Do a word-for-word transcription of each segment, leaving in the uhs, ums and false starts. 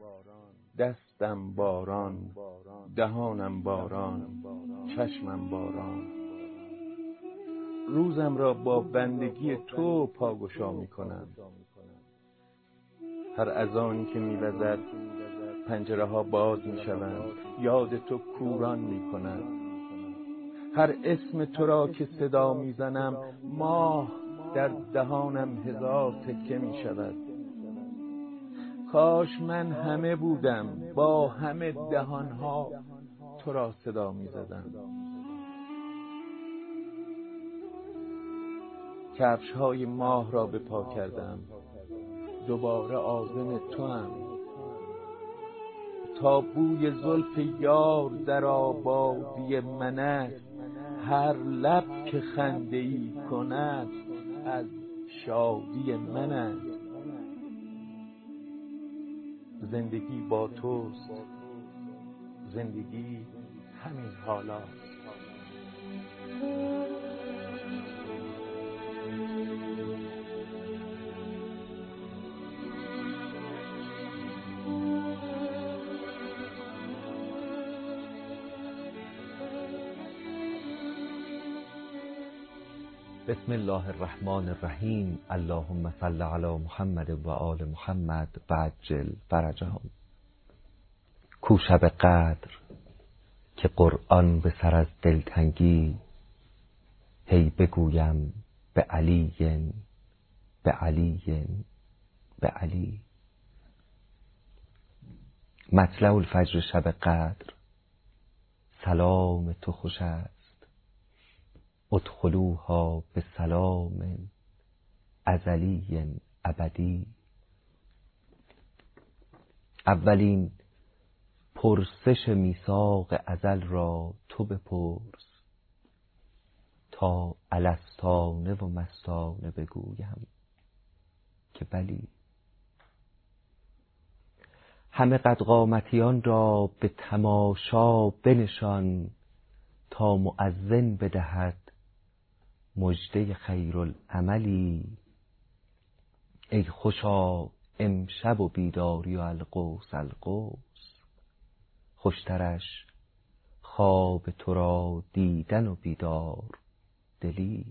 دستم باران، دهانم باران، چشمم باران. روزم را با بندگی تو پاگشا می کنم. هر اذانی که می وزد پنجره ها باز می شوند، یاد تو کوران می کند. هر اسم تو را که صدا می زنم، ماه در دهانم هزار تکه می شود. کاش من همه بودم، با همه دهانها تو را صدا می زدم. کفش های ماه را به پا کردم، دوباره عازم تو هم. تا بوی زلف یار در آبادی من است، هر لب که خنده ای کند از شادی من است. زندگی با توست، زندگی همین حالاست. بسم الله الرحمن الرحیم. اللهم صل علی محمد و آل محمد و عجل فرجهم. کو شب قدر که قرآن به سر از دلتنگی، هی بگویم به علی به علی به علی. مطلع الفجر شب قدر، سلام تو خوش است. ادخلوها به سلام ازلی ابدی. اولین پرسش میثاق ازل را تو بپرس، تا الستانه و مستانه بگویم که بلی. همه قد قامتیان را به تماشا بنشان، تا مؤذن بدهد مژده خیرالعملی. ای خوشا امشب و بیداری و القوس القوس، خوشترش خواب تو را دیدن و بیدار دلی.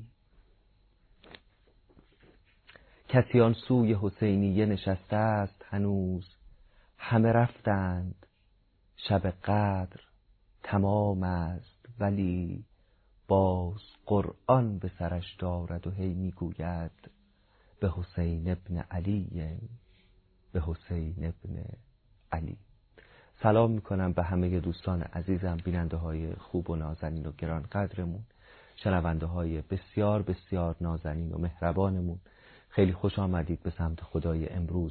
کسی آن سوی حسینیه نشسته است هنوز، همه رفتند شب قدر تمام است، ولی باز قرآن به سرش دارد و هی میگوید به حسین ابن علی، به حسین ابن علی. سلام میکنم به همه دوستان عزیزم، بیننده های خوب و نازنین و گران قدرمون، شنونده های بسیار بسیار نازنین و مهربانمون. خیلی خوش آمدید به سمت خدای امروز.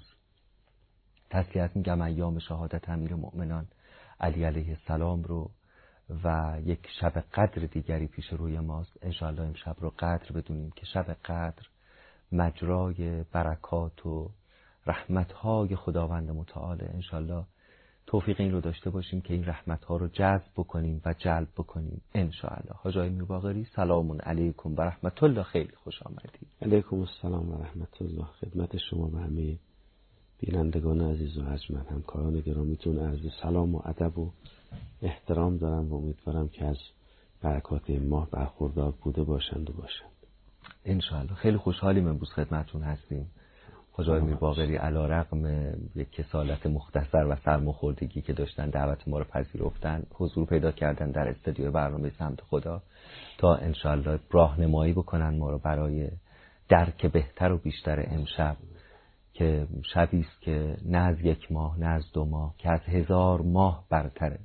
تسلیت میگم ایام شهادت امیرالمؤمنان علی علیه السلام رو، و یک شب قدر دیگری پیش روی ماست. انشاءالله امشب رو قدر بدونیم که شب قدر مجرای برکات و رحمتهای خداوند متعال. انشاءالله توفیق این رو داشته باشیم که این رحمتها رو جذب بکنیم و جلب بکنیم انشاءالله. حاج آقای میرباقری، سلام علیکم و رحمت الله. خیلی خوش آمدید. علیکم السلام و رحمت الله. خدمت شما و همه بینندگان عزیز و ارجمند، همکاران گرامیتون عرض سلام و ادب و احترام دارم و امیدوارم که از برکات ماه برخوردار بوده باشند و باشند انشاءالله. خیلی خوشحالیم امروز خدمتون هستیم. حاج آقای میرباقری علی رغم یک کسالت مختصر و سرماخوردگی که داشتن، دعوت ما رو پذیرفتن، حضور پیدا کردن در استودیو برنامه سمت خدا تا انشاءالله راهنمایی بکنن ما رو برای درک بهتر و بیشتر امشب، که شبی است که نه از یک ماه نه از دو ماه، که از هزار ماه برتره.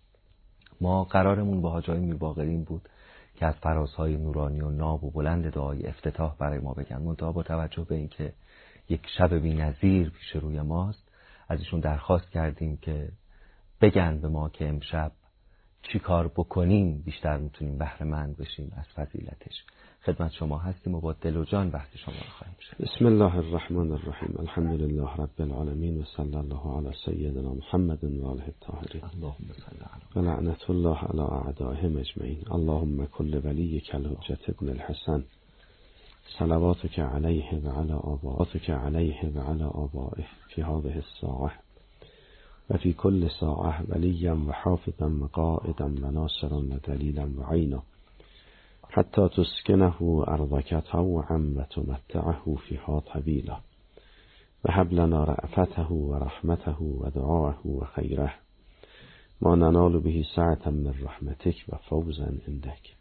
ما قرارمون با حاج آقای میرباقری این بود که از فرازهای نورانی و ناب و بلند دعای افتتاح برای ما بگن، منتها با توجه به اینکه یک شب بی‌نظیر پیش روی ماست، از ایشون درخواست کردیم که بگن به ما که امشب چی کار بکنیم بیشتر میتونیم بهره مند بشیم از فضیلتش. خدمت شما هستیم و با دل و جان بحث شما رو خواهیم شد. بسم الله الرحمن الرحیم. الحمد لله رب العالمین و صلی الله علی سیدنا محمد و آله الطاهرین. اللهم صل علی و لعنت الله علی اعدائهم اجمعین. اللهم کل ولیک الحجة ابن الحسن، صلواتک علیه و علی آبائک علیه و علی آبائه فی هذه الساعه. و فی کل ساعه ولیا و حافظا و قائدا و ناصرا و دلیلا و عینا حتی تسکنه ارضک طوعا و تمتعه فیها طویلا و هب لنا رأفته و رحمته و دعاءه و خیره ما ننال به سعة من رحمتک و فوزا عندک.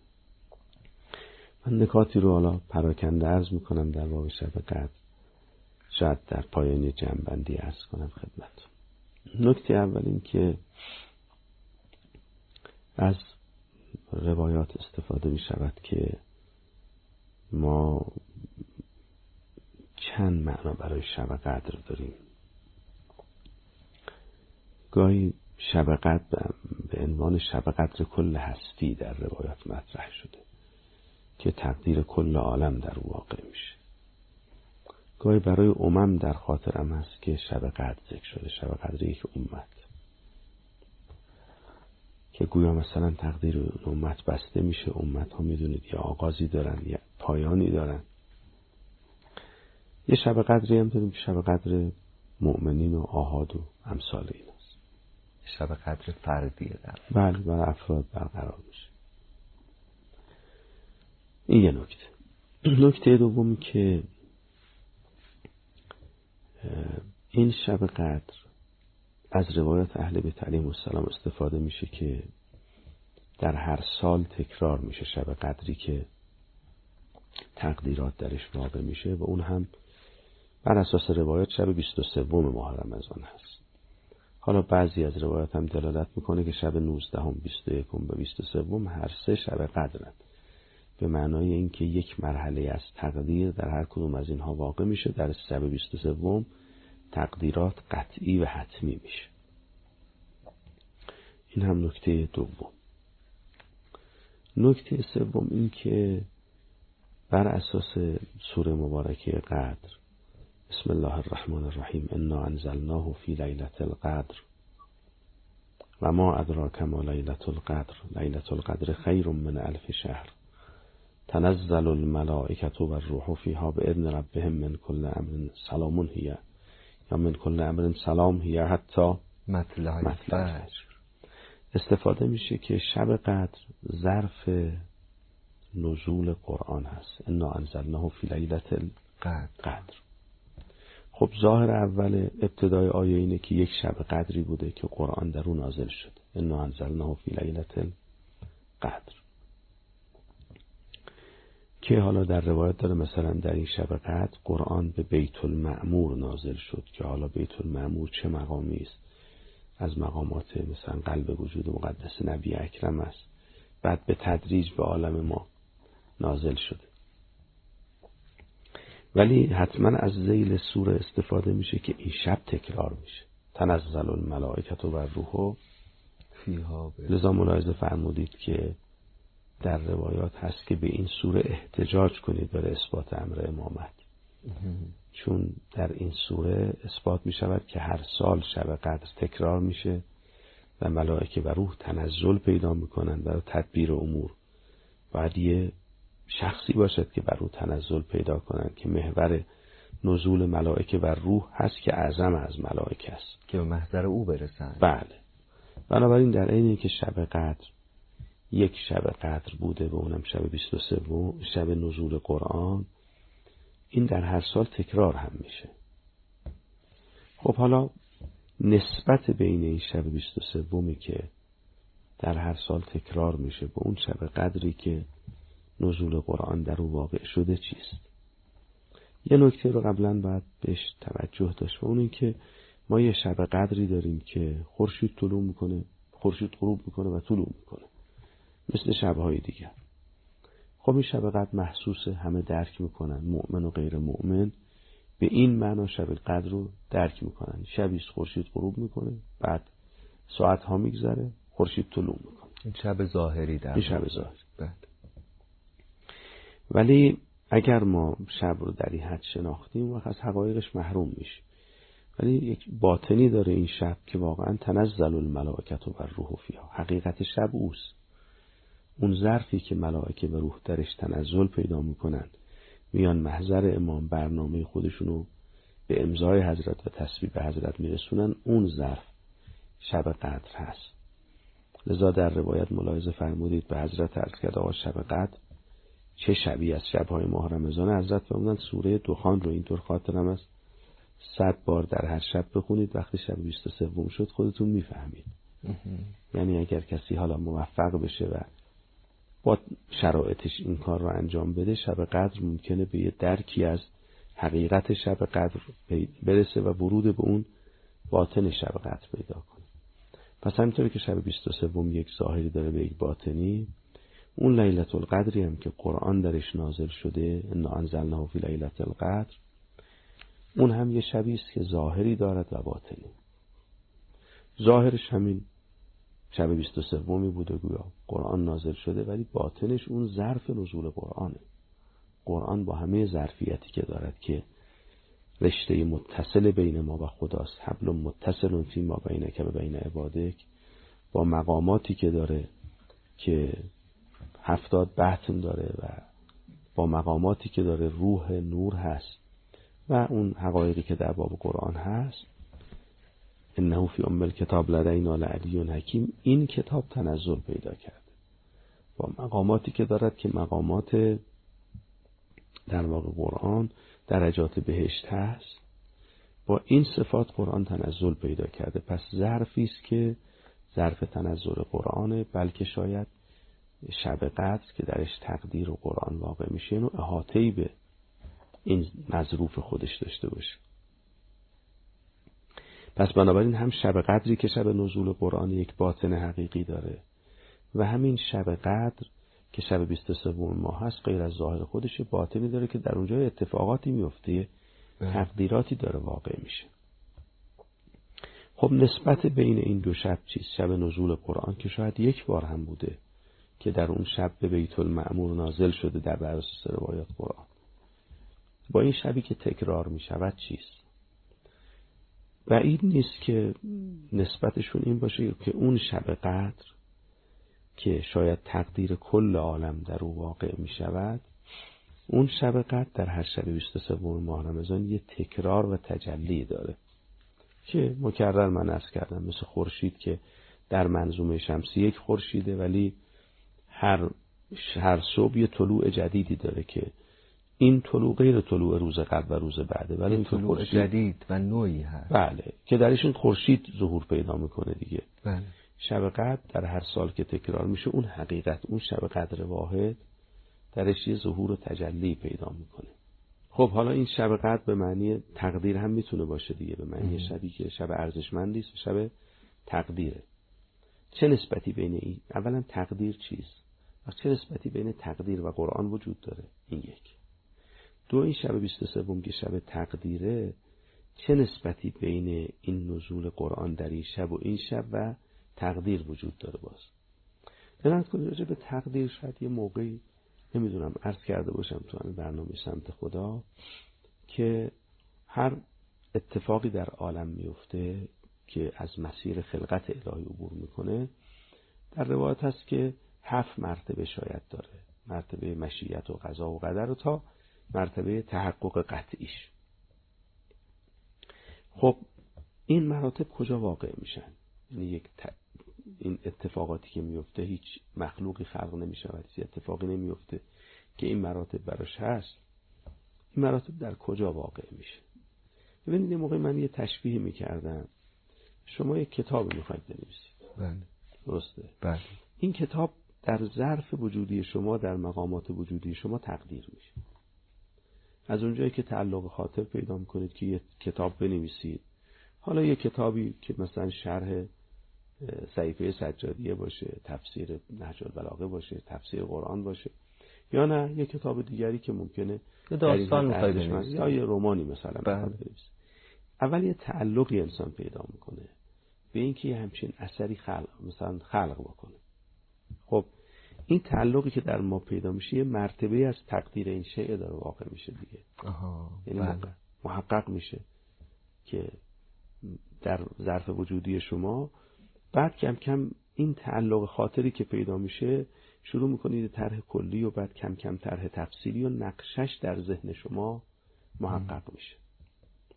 من نکاتی رو حالا پراکنده عرض میکنم در باب شب قدر، شاید در پایان جمع‌بندی عرض کنم خدمتتون. نکته اول این که از روایات استفاده می شود که ما چند معنا برای شب قدر داریم. گاهی شب قدر به عنوان شب قدر کل هستی در روایات مطرح شده که تقدیر کل عالم در او واقع میشه. گاهی برای امم در خاطرم هست که شب قدر ذکر شده، شب قدر یک امت، که گویا مثلا تقدیر امت بسته میشه. امت ها میدونید یا آغازی دارن یا پایانی دارن. یه شب قدری هم داریم که شب قدر مؤمنین و آحاد و امثال این هست. شب قدر فردیه در بله، برای افراد برقرار میشه. این یه نکته. نکته دومی که این شب قدر از روایات اهل بیت علیهم السلام استفاده میشه که در هر سال تکرار میشه شب قدری که تقدیرات درش واقع میشه و اون هم بر اساس روایات شب بیست و سوم ماه رمضان هست. حالا بعضی از روایات هم دلالت میکنه که شب نوزدهم، بیست و یکم و بیست و سوم هر سه شب قدرند، به معنای اینکه یک مرحله از تقدیر در هر کدوم از اینها واقع میشه. در شب بیست و سوم تقدیرات قطعی و حتمی میشه. این هم نکته دوم. نکته سوم این که بر اساس سوره مبارکه قدر، بسم الله الرحمن الرحیم، انا انزلناه فی لیلة القدر و ما ادراک ما لیلة القدر لیلة القدر خیر من الف شهر تنزل الملائکة و الروح فیها باذن ربهم من کل امر سلام هی یا من کل امر سلام هی حتی مطلع الفجر. استفاده میشه که شب قدر ظرف نزول قرآن هست. انا انزلناه فی لیلة القدر. خب ظاهر اول ابتدای آیه اینه که یک شب قدری بوده که قرآن در اون نازل شد. انا انزلناه فی لیلة القدر، که حالا در روایت داره مثلا در این شب قدر قرآن به بیت المعمور نازل شد، که حالا بیت المعمور چه مقامی است؟ از مقامات مثلا قلب وجود مقدس نبی اکرم است. بعد به تدریج به عالم ما نازل شده. ولی حتما از ذیل سوره استفاده میشه که این شب تکرار میشه. تنزل الملائکة و الروح فیها. لذا ملاحظه فرمودید که در روایات هست که به این سوره احتجاج کنید برای اثبات امر امامت، چون در این سوره اثبات می شود که هر سال شب قدر تکرار میشه و ملائکه و روح تنزل پیدا میکنن برای تدبیر امور. باید یه شخصی باشد که بر او تنزل پیدا کنن که محور نزول ملائکه و روح هست که اعظم از ملائکه است، که به محضر او برسن. بله. بنابراین در عین اینکه شب قدر یک شب قدر بوده و اونم شب بیست و سه شب نزول قرآن، این در هر سال تکرار هم میشه. خب حالا نسبت بین این شب بیست و سه که در هر سال تکرار میشه با اون شب قدری که نزول قرآن در او واقع شده چیست؟ یه نکته رو قبلا باید بهش توجه داشت و اون این که ما یه شب قدری داریم که خورشید طلوع میکنه، خورشید غروب میکنه و طلوع میکنه مثل شبهای دیگر. خب این شب قدر محسوسه، همه درک میکنن، مؤمن و غیر مؤمن به این معنا شب قدر رو درک میکنن. شبیست خورشید غروب میکنه، بعد ساعت ها میگذره خورشید طلوع میکنه. این شب ظاهری در این شب ظاهری. بعد ولی اگر ما شب رو در این حد شناختیم وقت از حقایقش محروم میشیم. ولی یک باطنی داره این شب که واقعا تنزل الملائکة و الروح فیها، حقیقت شب اوست. اون ظرفی که ملائکه و روح درش تنزل پیدا میکنن، میان محضر امام، برنامه خودشونو به امضای حضرت و تسبیح به حضرت میرسونن، اون ظرف شب قدر هست. لذا در روایت ملاحظه فرمودید به حضرت عرض کرد آقا شب قدر چه شبی از شب‌های ماه رمضان؟ حضرت فرمودند سوره دخان رو اینطور خاطرم است صد بار در هر شب بخونید، وقتی شب بیست و سوم شد خودتون میفهمید. یعنی اگر کسی حالا موفق بشه و با شرایطش این کار رو انجام بده، شب قدر ممکنه به یه درکی از حقیقت شب قدر برسه و ورود به اون باطن شب قدر پیدا کنه. پس همینطوری که شب بیست و سوم یک ظاهری داره به یک باطنی، اون لیلة القدری هم که قرآن درش نازل شده انا انزلناه فی لیلة القدر، اون هم یه شبی است که ظاهری دارد و باطنی. ظاهرش همین شب بیست و سومی بوده گویا قرآن نازل شده، ولی باطنش اون ظرف نزول قرآنه. قرآن با همه ظرفیتی که دارد که رشته متصل بین ما و خداست، حبل متصل فی ما بینک و بین عبادک، با مقاماتی که داره که هفتاد بطن داره و با مقاماتی که داره روح نور هست و اون حقایقی که در باب قرآن هست. انه فی ام الکتاب لدینا لعلی حکیم، این کتاب تنزل پیدا کرده با مقاماتی که دارد که مقامات در واقع قرآن درجات بهشت هست. با این صفات قرآن تنزل پیدا کرده. پس ظرفی است که ظرف تنزل قرآنه، بلکه شاید شب قدر که درش تقدیر و قرآن واقع میشه اینو احاطه‌ای به این مظروف خودش داشته باشه. پس بنابراین هم شب قدری که شب نزول قرآن یک باطن حقیقی داره و همین شب قدر که شب بیست و سوم ماه هست غیر از ظاهر خودش باطنی داره که در اونجا اتفاقاتی میفته، تقدیراتی داره واقع میشه. خب نسبت بین این دو شب چیست؟ شب نزول قرآن که شاید یک بار هم بوده که در اون شب به بیت المعمور نازل شده در بر اساس روایات قرآن، با این شبی که تکرار می شود چیست؟ بعید نیست که نسبتشون این باشه که اون شب قدر که شاید تقدیر کل عالم در او واقع می شود، اون شب قدر در هر شب بیست و سوم ماه رمضان یه تکرار و تجلی داره که مکرر من عرض کردم، مثل خورشید که در منظومه شمسی یک خورشیده ولی هر هر صبح یه طلوع جدیدی داره که این طلوع غیر طلوع روز قبل و روز بعده، ولی این طلوع جدید و نوعی هست. بله، که درش این خورشید ظهور پیدا میکنه دیگه. بله. شب قدر در هر سال که تکرار میشه اون حقیقت، اون شب قدر واحد درش یه ظهور و تجلی پیدا میکنه. خب حالا این شب قدر به معنی تقدیر هم میتونه باشه دیگه، به معنی شبی که شب ارزشمندی است و شب تقدیره. چه نسبتی بین این؟ اولا تقدیر چیست؟ و چه نسبتی بین تقدیر و قرآن وجود داره؟ این یک. دو، این شب بیست و سوم که شب تقدیره، چه نسبتی بین این نزول قرآن در این شب و این شب و تقدیر وجود داره؟ باز دلت کنید راجع به تقدیر شاید یه موقعی نمیدونم عرض کرده باشم تو این برنامه سمت خدا که هر اتفاقی در عالم میفته که از مسیر خلقت الهی عبور میکنه، در روایت هست که هفت مرتبه شاید داره، مرتبه مشیت و قضا و قدر و تا مرتبه تحقق قطعیش. خب این مراتب کجا واقع میشن؟ یعنی یک ت... این اتفاقاتی که میفته هیچ مخلوقی خلق نمیشود، هیچ اتفاقی نمیفته که این مراتب براش هست. این مراتب در کجا واقع میشه؟ ببینید یه موقع من یه تشبیه میکردم، شما یک کتاب میخواید بنویسید. بله. درسته؟ بله. این کتاب در ظرف وجودی شما، در مقامات وجودی شما تقدیر میشه. از اونجایی که تعلق خاطر پیدا میکنید که یه کتاب بنویسید، حالا یه کتابی که مثلا شرح صحیفه سجادیه باشه، تفسیر نهج البلاغه باشه، تفسیر قرآن باشه، یا نه یه کتاب دیگری که ممکنه یه داستان میخواید بنویسید یا یه رمانی مثلا بله. بنویسید. اول یه تعلقی انسان پیدا میکنه به اینکه یه همچین اثری خلق مثلا خلق بکنه. خب این تعلقی که در ما پیدا میشه یه مرتبه از تقدیر این شیء داره واقع میشه دیگه. آها. یعنی بله. محقق میشه که در ظرف وجودی شما بعد کم کم این تعلق خاطری که پیدا میشه شروع میکنید طرح کلی و بعد کم کم طرح تفصیلی و نقشش در ذهن شما محقق م. میشه.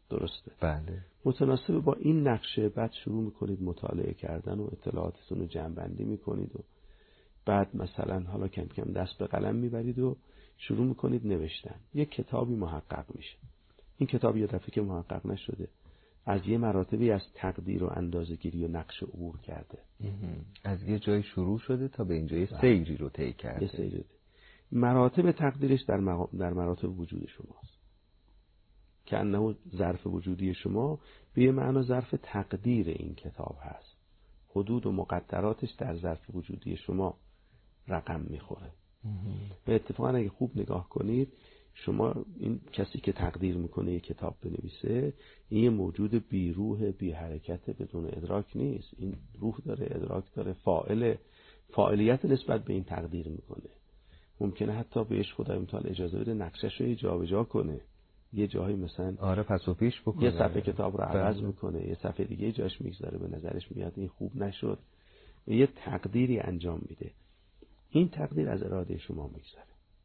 درسته؟ بله. متناسب با این نقشه بعد شروع میکنید مطالعه کردن و اطلاعاتتون رو جمع‌بندی میکنید و بعد مثلا حالا کم کم دست به قلم میبرید و شروع میکنید نوشتن. یک کتابی محقق میشه. این کتاب یه دفعه که محقق نشده، از یه مراتبی از تقدیر و اندازه‌گیری و نقش عبور کرده. از یه جای شروع شده تا به اینجا یه سیری رو طی کرده. یه سیری. مراتب تقدیرش در, مقام در مراتب وجود شماست که انه ظرف وجودی شما به یه معنا ظرف تقدیر این کتاب هست. حدود و مقدراتش در ظرف وجودی شما رقم میخوره. و اتفاقا اگه خوب نگاه کنید، شما این کسی که تقدیر میکنه یک کتاب بنویسه، این یه موجود بی روح بی حرکت بدون ادراک نیست. این روح داره، ادراک داره، فاعل فاعلیت نسبت به این تقدیر میکنه. ممکنه حتی بهش خدای متعال اجازه بده نقشش رو جابجا کنه، یه جایی مثلا آره پس و پیش بکنه، یه صفحه کتاب رو عوض بله. میکنه، یه صفحه دیگه جاش میگذاره، به نظرش میاد این خوب نشد، یه تقدیری انجام میده. این تقدیر از اراده شما میگذره.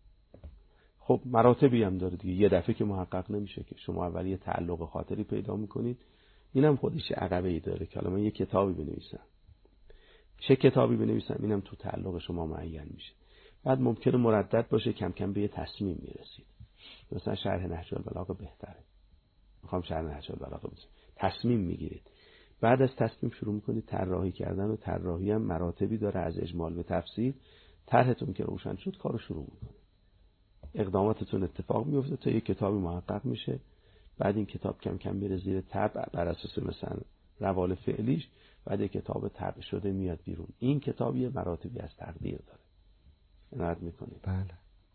خب مراتبی هم داره دیگه. یه دفعه که محقق نمیشه که شما اولی یه تعلق خاطری پیدا میکنید. اینم خودش عقبه‌ای داره که حالا من یه کتابی بنویسم، چه کتابی بنویسم، اینم تو تعلق شما معین میشه. بعد ممکنه مردد باشه، کم کم به یه تصمیم میرسید. مثلا شرح نهج البلاغه بهتره، میخوام شرح نهج البلاغه بزنم، تصمیم میگیرید. بعد از تصمیم شروع میکنید طراحی کردن و طراحی هم مراتبی داره از اجمال به تفصیل. طرحتون که روشن شد کارو شروع میکنید، اقداماتتون اتفاق میفته تا یه کتابی محقق میشه. بعد این کتاب کم کم میره زیر طبع بر اساس مثلا روال فعلیش، بعد یه کتاب طبع شده میاد بیرون. این کتاب یه مراتبی از تقدیر داره. عنایت میکنید. بله.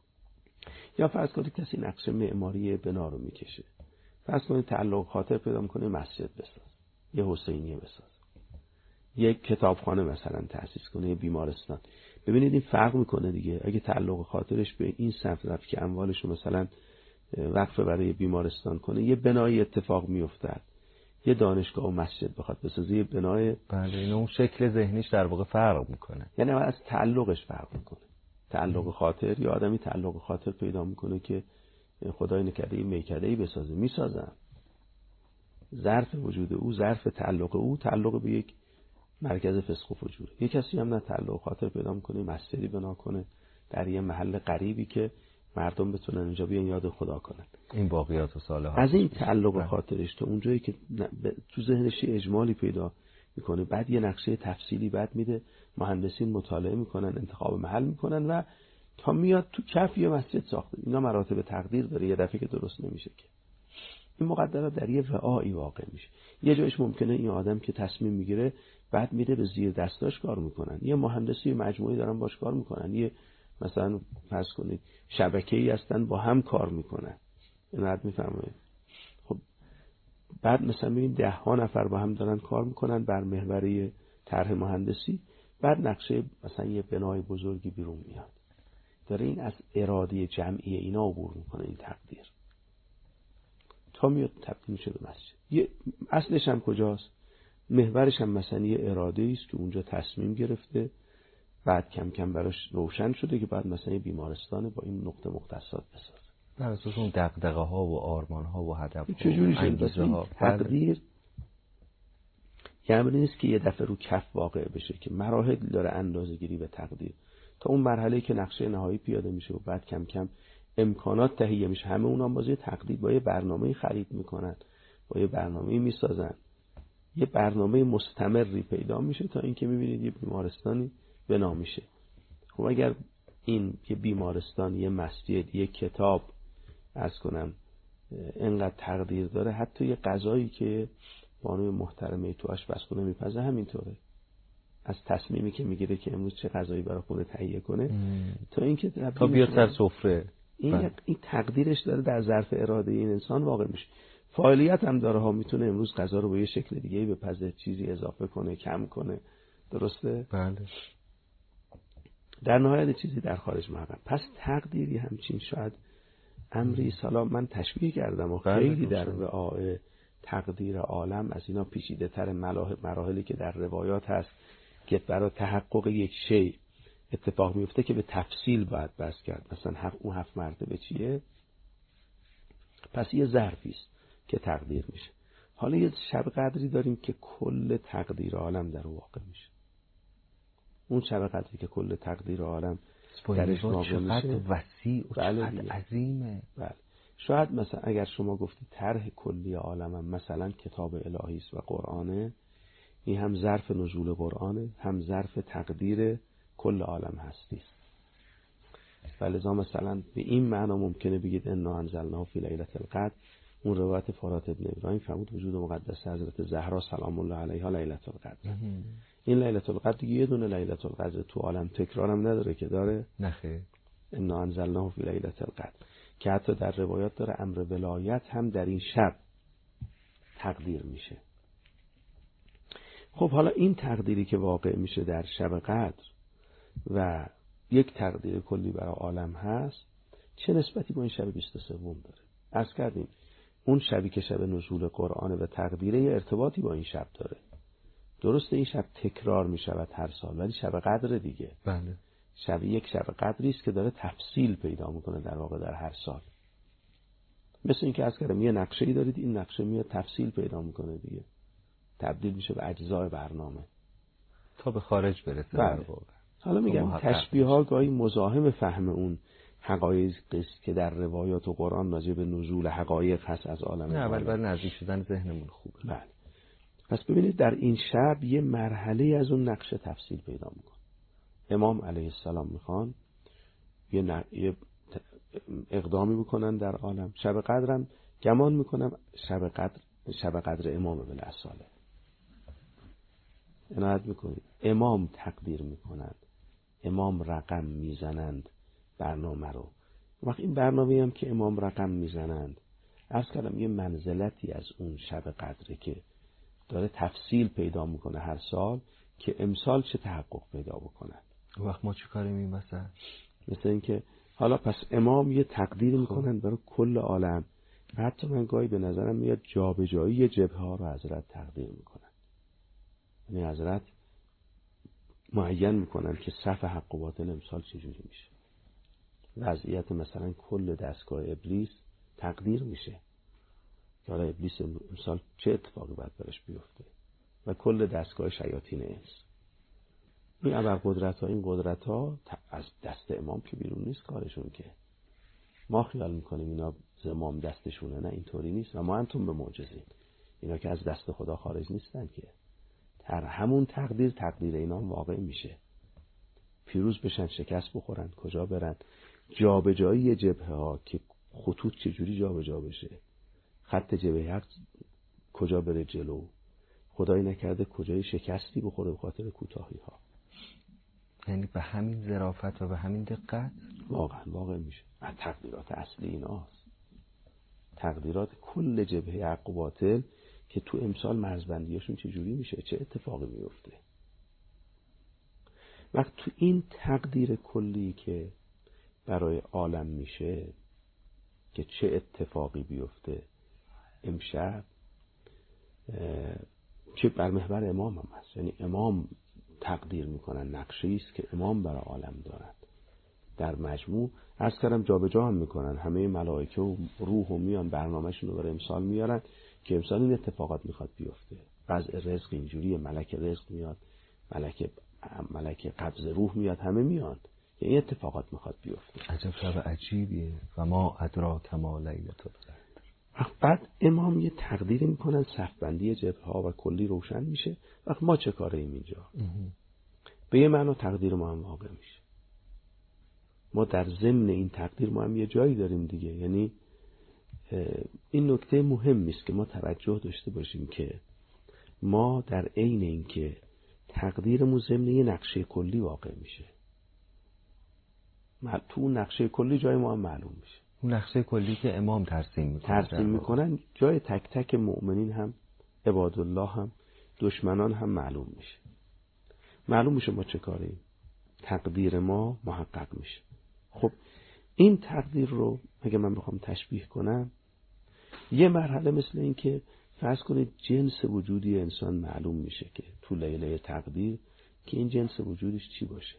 یا فرض کنید کسی نقشه معماری بنا رو میکشه، فرض کنید تعلق خاطر پیدا میکنه مسجد بساز، یه حسینیه بساز، یک کتابخانه مثلا تأسیس کنه، یه بیمارستان. ببینید این فرق میکنه دیگه. اگه تعلق خاطرش به این سمت رفت که اموالش رو مثلا وقف برای بیمارستان کنه، یه بنای اتفاق میافتد. یه دانشگاه و مسجد بخواد بسازه، یه بنای، بله، این اون شکل ذهنیش در واقع فرق میکنه. یعنی از تعلقش فرق میکنه. تعلق خاطر، یا آدمی تعلق خاطر پیدا میکنه که خدای نکرده این میکده‌ای بسازه، میسازن. ظرف وجود او، ظرف تعلق او، تعلق به یک مرکز فسق و فجوره. یک کسی هم نه تعلق خاطر پیدا میکنه مسجدی بنا کنه در یه محل غریبی که مردم بتونن اونجا بیان یاد خدا کنن. این باقیات و صالحات از این تعلق خاطرش تا اونجایی که تو ذهنش اجمالی پیدا میکنه، بعد یه نقشه تفصیلی بعد میده، مهندسین مطالعه میکنن، انتخاب محل میکنن و تا میاد تو کف یه مسجد ساخته. اینا مراتب تقدیر داره، یه دفعه که درست نمیشه که. این مقدرات در یه رعایی واقع میشه. یه جایش ممکنه این آدم که تصمیم میگیره بعد میره به زیر دستاش کار میکنن، یه مهندسی مجموعی دارن باش کار میکنن، یه مثلا فرض کنید شبکه‌ای هستن با هم کار میکنن. اینو میفهمید؟ خب بعد مثلا ببین ده ها نفر با هم دارن کار میکنن بر محور طرح مهندسی، بعد نقشه مثلا یه بنای بزرگی بیرون میاد. داره این از اراده جمعی اینا عبور میکنه، این تقدیر، تا میاد تبدیل میشه به مسجد. یه اصلش هم کجاست؟ محورش هم مثلا یه اراده است که اونجا تصمیم گرفته، بعد کم کم براش روشن شده که بعد مثلا یه بیمارستان با این نقطه مختصات بسازه. بر اساس اون دغدغه ها و آرمان ها و هدف ها چجوری و انگیزه ها. تقدیر یعنی نیست که یه دفعه رو کف واقع بشه، که مراحل داره اندازه‌گیری به تقدیر، تا اون مرحله که نقشه نهایی پیاده میشه و بعد کم کم امکانات تهیه میشه. همه اونا هم بازی تقدیر با یه برنامه خرید میکنن، با یه برنامه میسازن، یه برنامه مستمری پیدا میشه تا اینکه میبینید یه بیمارستانی بنا میشه. خب اگر این یه بیمارستان، یه مسجد، یه کتاب عرض کنم اینقدر تقدیر داره، حتی یه غذایی که بانوی محترمه تو آشپزخونه میپزه همینطوره. از تصمیمی که میگیره که امروز چه غذایی برای خونه تهیه کنه ام. تا اینکه تا بیاد سر سفره، این این تقدیرش داره در ظرف اراده این انسان واقع میشه. فاعلیت هم داره ها، میتونه امروز غذا رو به یه شکل دیگه بپزه، چیزی اضافه کنه، کم کنه. درسته؟ بله. در نهایت چیزی در خارج محقق. پس تقدیری همچین شاید امری سلام من تشبیه کردم و خیلی در رعای تقدیر عالم از اینا پیچیده تر مراحلی که در روایات هست که برای تحقق یک شی اتفاق میفته که به تفصیل باید بحث کرد. مثلا حق اون هفت مرتبه چیه؟ پس یه ظرفی است که تقدیر میشه. حالا یه شب قدری داریم که کل تقدیر عالم در واقع میشه. اون شب قدری که کل تقدیر عالم درش واقع میشه وسیع و بله چقدر عظیمه. بله. شاید مثلا اگر شما گفتی طرح کلی عالم هم مثلا کتاب الهی است و قرآنه، این هم ظرف نزول قرآنه، هم ظرف تقدیر کل عالم هستی است. ولذا مثلا به این معنا ممکنه بگید انا انزلناه فی لیلة القدر. اون روایت فرات ابن ابراهیم فرمود وجود مقدس حضرت زهرا سلام الله علیها لیلة القدر. این لیلة القدر یه دونه لیلة القدر تو عالم تکرارم نداره که داره؟ نخیر. انا انزلناه فی لیلة القدر که حتی در روایات داره امر ولایت هم در این شب تقدیر میشه. خب حالا این تقدیری که واقع میشه در شب قدر و یک تقدیر کلی برای عالم هست، چه نسبتی با این شب بیست و سه داره؟ عرض کردیم اون شبی که شب نزول قرآن و تقدیره یه ارتباطی با این شب داره. درسته این شب تکرار میشود هر سال، ولی شب قدر دیگه. بله. شب یک شب قدری است که داره تفصیل پیدا میکنه در واقع در هر سال. مثل این که عرض کردم یه نقشه‌ای دارید، این نقشه میاد تفصیل پیدا میکنه دیگه، تبدیل میشه به اجزای برنامه تا به خارج برسه. بله. حالا میگم تشبیه ها گاهی مزاحم فهم اون حقایق است که در روایات و قرآن راجع به نزول حقایق هست از عالم. نه اول برای نزدیک شدن ذهنمون خوبه. بله. پس ببینید در این شب یه مرحله از اون نقشه تفصیل پیدا میکنه. امام علیه السلام میخوان یه, ن... یه اقدامی بکنن در عالم. شب قدرم گمان میکنم شب قدر شب قدر امام بالاصاله. عنایت میکنید امام تقدیر میکنند، امام رقم میزنند برنامه رو. وقتی این برنامه هم که امام رقم میزنند، عرض کردم یه منزلتی از اون شب قدره که داره تفصیل پیدا میکنه هر سال که امسال چه تحقق پیدا بکنند. وقت ما چی کاری می‌کنیم مثلا؟ مثل این که حالا پس امام یه تقدیر میکنن برای کل عالم. حتی من گاهی به نظرم میاد جابجایی جبهه ها رو حضرت تقدیر میکنن. یعنی حضرت معین میکنن که صف حق و باطل امسال چجوری میشه. وضعیت مثلا کل دستگاه ابلیس تقدیر میشه که حالا ابلیس امسال چه اتفاقی باید برش بیفته و کل دستگاه شیاطین انس. این ابرقدرت ها این قدرت ها از دست امام که بیرون نیست کارشون، که ما خیال میکنیم اینا زمام دستشونه، نه اینطوری نیست و ما انتم به معجزین. اینا که از دست خدا خارج نیستن که در همون تقدیر تقدیر اینا واقع میشه. پیروز بشن شکست بخورن کجا برن، جابجایی جبهه ها که خطوط چجوری جابجا بشه، خط جبهه حق کجا بره جلو، خدای نکرده کجای شکستی بخوره به خاطر کوتاهی ها. یعنی به همین ظرافت و به همین دقت واقعا واقع میشه. از تقدیرات اصلی ایناست، تقدیرات کل جبهه حق و باطل که تو امسال مرزبندیاشون چجوری میشه، چه اتفاقی میفته. وقت تو این تقدیر کلی که برای عالم میشه که چه اتفاقی بیفته امشب، چه بر محور امام هم هست. یعنی امام تقدیر میکنن، نقشه‌ای است که امام برای عالم دارند. در مجموع عرض کردم جابجا هم میکنن، همه ملائکه و روح و میان برنامه‌شون رو برای امسال میارن که امسال این اتفاقات میخواد بیفته. وضع رزق اینجوریه، ملک رزق میاد، ملک ملک قبض روح میاد، همه میاد که این اتفاقات میخواد بیفته. عجب شب عجیبیه. و ما ادراک ما لیلة القدر. بعد امام یه تقدیری میکنن، صفبندی جبهه ها و کلی روشن میشه. وقت ما چه کاره ایم اینجا؟ به یه معنی تقدیر ما هم واقع میشه. ما در ضمن این تقدیر ما هم یه جایی داریم دیگه. یعنی این نکته مهمی است که ما توجه داشته باشیم که ما در عین این که تقدیرمون ضمن یه نقشه کلی واقع میشه، تو نقشه کلی جای ما هم معلوم میشه. اون نقشه کلی که امام ترسیم میکنن ترسیم میکنن جای تک تک مؤمنین هم، عبادالله هم، دشمنان هم معلوم میشه. معلوم میشه ما چه کاریم، تقدیر ما محقق میشه. خب این تقدیر رو اگه من بخوام تشبیه کنم، یه مرحله مثل این که فرض کنید جنس وجودی انسان معلوم میشه که تو لیله تقدیر که این جنس وجودش چی باشه.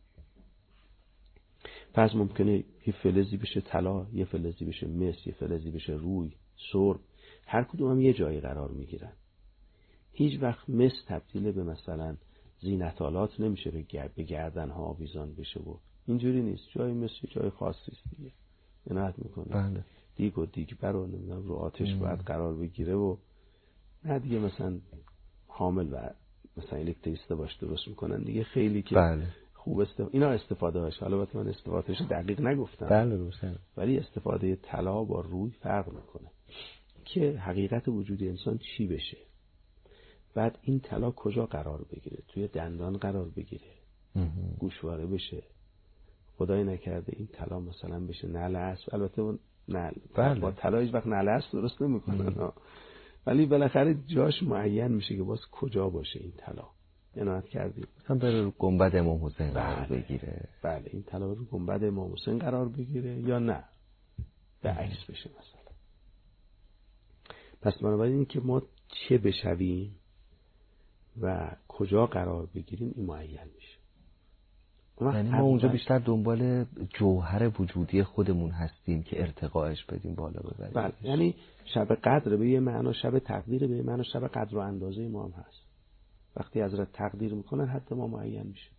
پس ممکنه یه فلزی بشه طلا، یه فلزی بشه مس، یه فلزی بشه روی، سرب. هر کدوم هم یه جایی قرار میگیرن. هیچ وقت مس تبدیل به مثلا زینت‌آلات نمیشه به گردن ها آویزان بشه و اینجوری نیست. جای مس جای خاصی است دیگه. عنایت میکنه. بله. دیگ و دیگ برو نمیدونم رو آتش باید قرار بگیره و نه دیگه مثلا حامل و مثلا الکتریسته باش درست میکنن دیگه خیلی که بله. خوب است. اینا استفاده هاش، حالا البته من استفادهش دقیق نگفتم. بله روشن. ولی استفاده طلا با روی فرق میکنه که حقیقت وجود انسان چی بشه. بعد این طلا کجا قرار بگیره؟ توی دندان قرار بگیره، گوشواره بشه، خدای نکرده این طلا مثلا بشه نعل اسب. البته اون نعل بله. با طلا هیچ وقت نعل اسب درست نمیکنن، ولی بالاخره جاش معین میشه که باز کجا باشه این طلا. عنایت کردیم هم بره گنبد امام حسین بله. قرار بگیره. بله این طلا رو گنبد امام حسین قرار بگیره یا نه به عکس بشه مثلا. پس بنابراین این که ما چه بشویم و کجا قرار بگیریم این معین میشه. یعنی ما اونجا بیشتر دنبال جوهر وجودی خودمون هستیم که ارتقاش بدیم بالا ببریم. بله. یعنی شب قدر به یه معنا، شب تقدیر به یه معنا، شب قدر و اندازه ما هم هست. وقتی حضرت تقدیر میکنن حد ما معین میشه.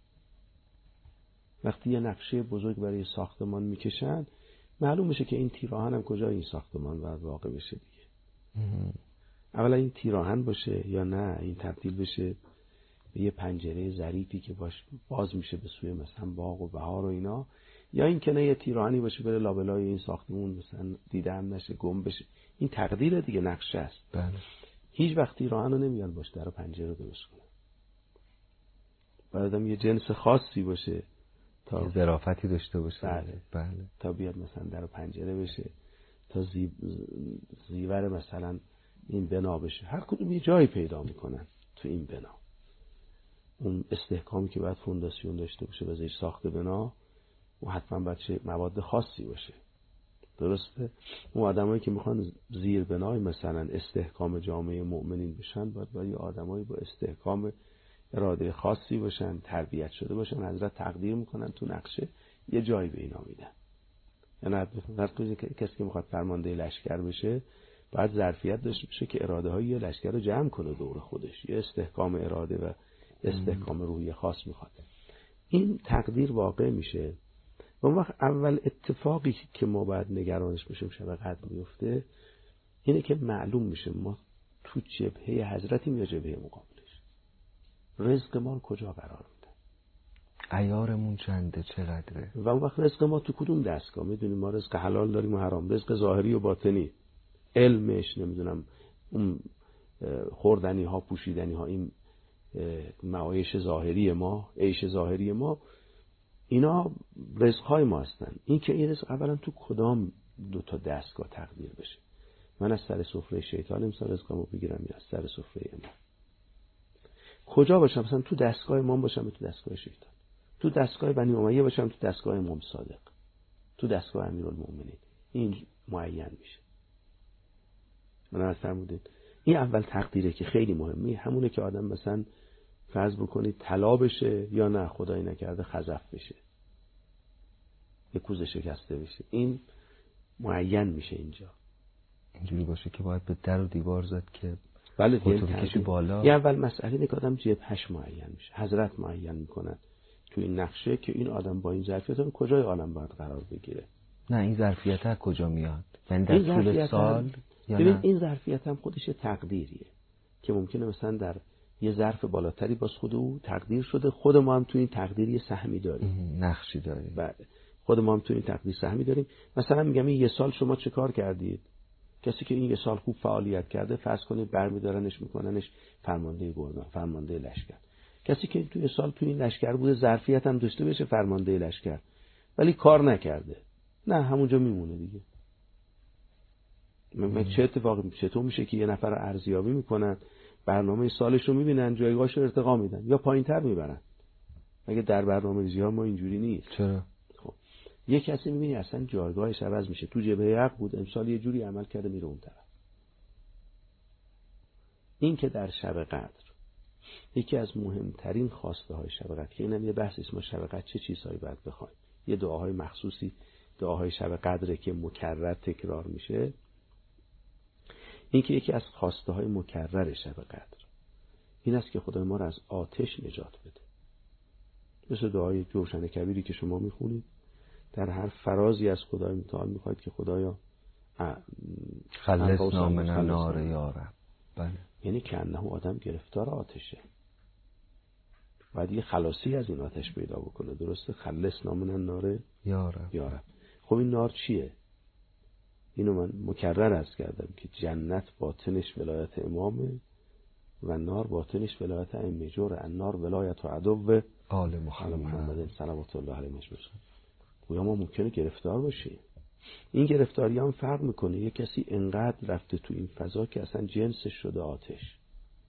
وقتی یه نقشه بزرگ برای ساختمان میکشن معلوم میشه که این تیراهن هم کجا این ساختمان باید واقع بشه دیگه. اولا این تیراهن باشه یا نه این تبدیل بشه به یه پنجره ظریفی که باش باز میشه به سوی مثلا باغ و بهار و اینا، یا این که نه یه تیراهنی باشه بره لابلای این ساختمون مثلا دیده هم نشه گم بشه. این تقدیر دیگه، نقشه است. بله. هیچ وقت تیراهن رو نمیاد باشه در پنجره رو درست کنه. باید هم یه جنس خاصی باشه تا ظرافتی داشته باشه. بله. بله. تا بیاد مثلا در پنجره بشه، تا زی... زیور مثلا این بنا بشه. هر کدوم یه جایی پیدا میکنن تو این بنا. اون استحکامی که باید فونداسیون داشته باشه و زیر ساخت بنا و حتما باید چه مواد خاصی باشه. درسته؟ اون آدمایی که میخوان زیر بنای مثلا استحکام جامعه مؤمنین بشن باید باید آدمایی با استحکام اراده خاصی باشن، تربیت شده باشن. حضرت تقدیر میکنن تو نقشه یه جایی به اینا میدن. یعنی کسی که میخواد فرمانده لشکر بشه باید ظرفیت داشته باشه که اراده های یه لشکر رو جمع کنه دور خودش. یه استحکام اراده و استحکام روحی خاص میخواد. این تقدیر واقع میشه و اون وقت اول اتفاقی که ما باید نگرانش بشیم شب قدر میفته اینه که معلوم میشه ما تو جبهه حضرتیم یا جبهه مقابلش. رزق ما کجا قرار میده، عیارمون چنده، چقدره، و اون وقت رزق ما تو کدوم دستگاه. میدونیم ما رزق حلال داریم و حرام، رزق ظاهری و باطنی، علمش نمیدونم اون خوردنی ها پوشیدنی ها، این معایش ظاهری ما، عیش ظاهری ما، اینا رزق های ما هستن. این که این رزق اولا تو کدام دو تا دستگاه تقدیر بشه. من از سر سفره شیطان امسال رزقمو بگیرم یا از سر سفره ما کجا باشم؟ مثلا تو دستگاه امام باشم تو دستگاه شیطان، تو دستگاه بنی امیه باشم تو دستگاه امام صادق، تو دستگاه امیرالمومنین. این معین میشه. من از فرمودید این اول تقدیره که خیلی مهمه. همونه که آدم مثلا فرض بکنید طلا بشه یا نه خدای نکرده خزف بشه، یه کوزه شکسته بشه. این معین میشه اینجا. اینجوری باشه که باید به در و دیوار زد که بله خودتو بکشی بالا. یه اول مسئله اینه که آدم جبهش معین میشه. حضرت معین میکنن تو این نقشه که این آدم با این ظرفیت رو کجای عالم باید قرار بگیره. نه این ظرفیت ها کجا میاد؟ یعنی در طول سال یا ببین نه؟ این ظرفیت هم خودش تقدیریه که ممکنه مثلا در یه ظرف بالاتری باز خود او تقدیر شده. خود ما هم تو این تقدیر یه سهمی داریم، نقشی داریم. بله خود ما هم تو این تقدیر سهمی داریم. مثلا میگم این یه سال شما چه کار کردید؟ کسی که این یه سال خوب فعالیت کرده فرض کنید برمیدارنش میکننش فرمانده گردان، فرمانده لشکر. کسی که تو یه سال تو این لشکر بوده ظرفیت هم داشته بشه فرمانده لشکر ولی کار نکرده، نه همونجا میمونه دیگه. من چه اتفاقی چطور میشه که یه نفر ارزیابی میکنن، برنامه سالش رو میبینن، جایگاهش رو ارتقا میدن یا پایینتر میبرن؟ مگه در برنامه‌ریزی ها ما اینجوری نیست؟ چرا؟ خب یه کسی میبینی اصلا جایگاهش عوض میشه، تو جبهه حق بود امسال یه جوری عمل کرده میره اون طرف. این که در شب قدر یکی از مهمترین خواسته های شب قدر که اینم یه بحث اسمه شب قدر چه چیزهایی باید بخوایم، یه دعاهای مخصوصی دعاهای شب قدره که مکرر تکرار میشه. این که یکی از خواسته های مکرر شب قدر این است که خدای ما را از آتش نجات بده. مثل دعای جوشن کبیری که شما میخونید، در هر فرازی از خدای متعال میخواید که خدایا خلصنا من النار یا رب. بله. یعنی که انه آدم گرفتار آتشه، باید یه خلاصی از این آتش پیدا بکنه. درسته؟ خلصنا من النار یا رب. یا رب. خب این نار چیه؟ اینو من مکرر عرض کردم که جنت باطنش ولایت امامه و نار باطنش ولایت ائمه جور. النار ولایت و عدو آل محمد, محمد صلوات الله علیه و سلم. گویا ما ممکنه گرفتار باشیم. این گرفتاری هم فرق میکنه. یه کسی انقدر رفته تو این فضا که اصلا جنسش شده آتش،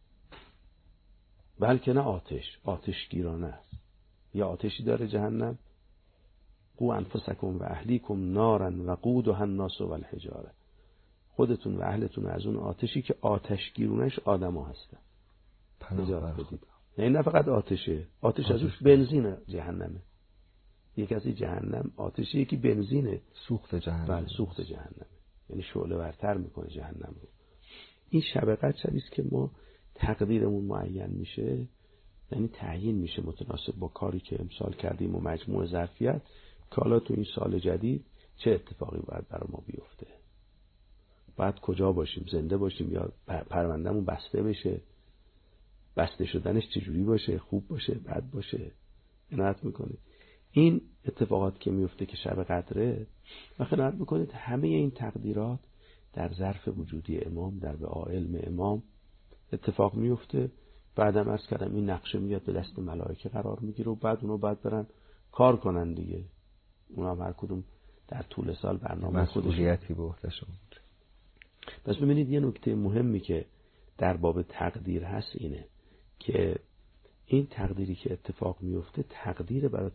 بلکه نه آتش، آتش گیرانه است. یا آتشی داره جهنم، قو انفسکم و اهلیکم نارا وقودها الناس والحجاره، خودتون و اهلتون از اون آتشی که آتش گیرونش آدما هستن نجات بدید. نه نه فقط آتشه، آتش, آتش از اون بنزین جهنمه. یک از این جهنم آتشی یکی بنزینه، سوخت جهنم. بله سوخت جهنمه، یعنی شعله ورتر میکنه جهنم رو. این شب قدر شبیه است که ما تقدیرمون معین میشه، یعنی تعیین میشه متناسب با کاری که امسال کردیم و مجموع ظرفیت که حالا تو این سال جدید چه اتفاقی باید برای ما بیفته. باید کجا باشیم، زنده باشیم یا پروندهمون بسته بشه، بسته شدنش چجوری باشه، خوب باشه بد باشه، عنایت میکنید. این اتفاقات که میفته که شب قدره و عنایت میکنید همه این تقدیرات در ظرف وجودی امام، در به علم امام اتفاق میفته. بعدم عرض کردم این نقشه میاد به دست ملائکه قرار میگیره و بعد اونو بعد برن کار کنن دیگه. اونا هم هر کدوم در طول سال برنامه مسئولیتی به عهده‌شون. پس ببینید یه نکته مهمی که در باب تقدیر هست اینه که این تقدیری که اتفاق میفته تقدیر برای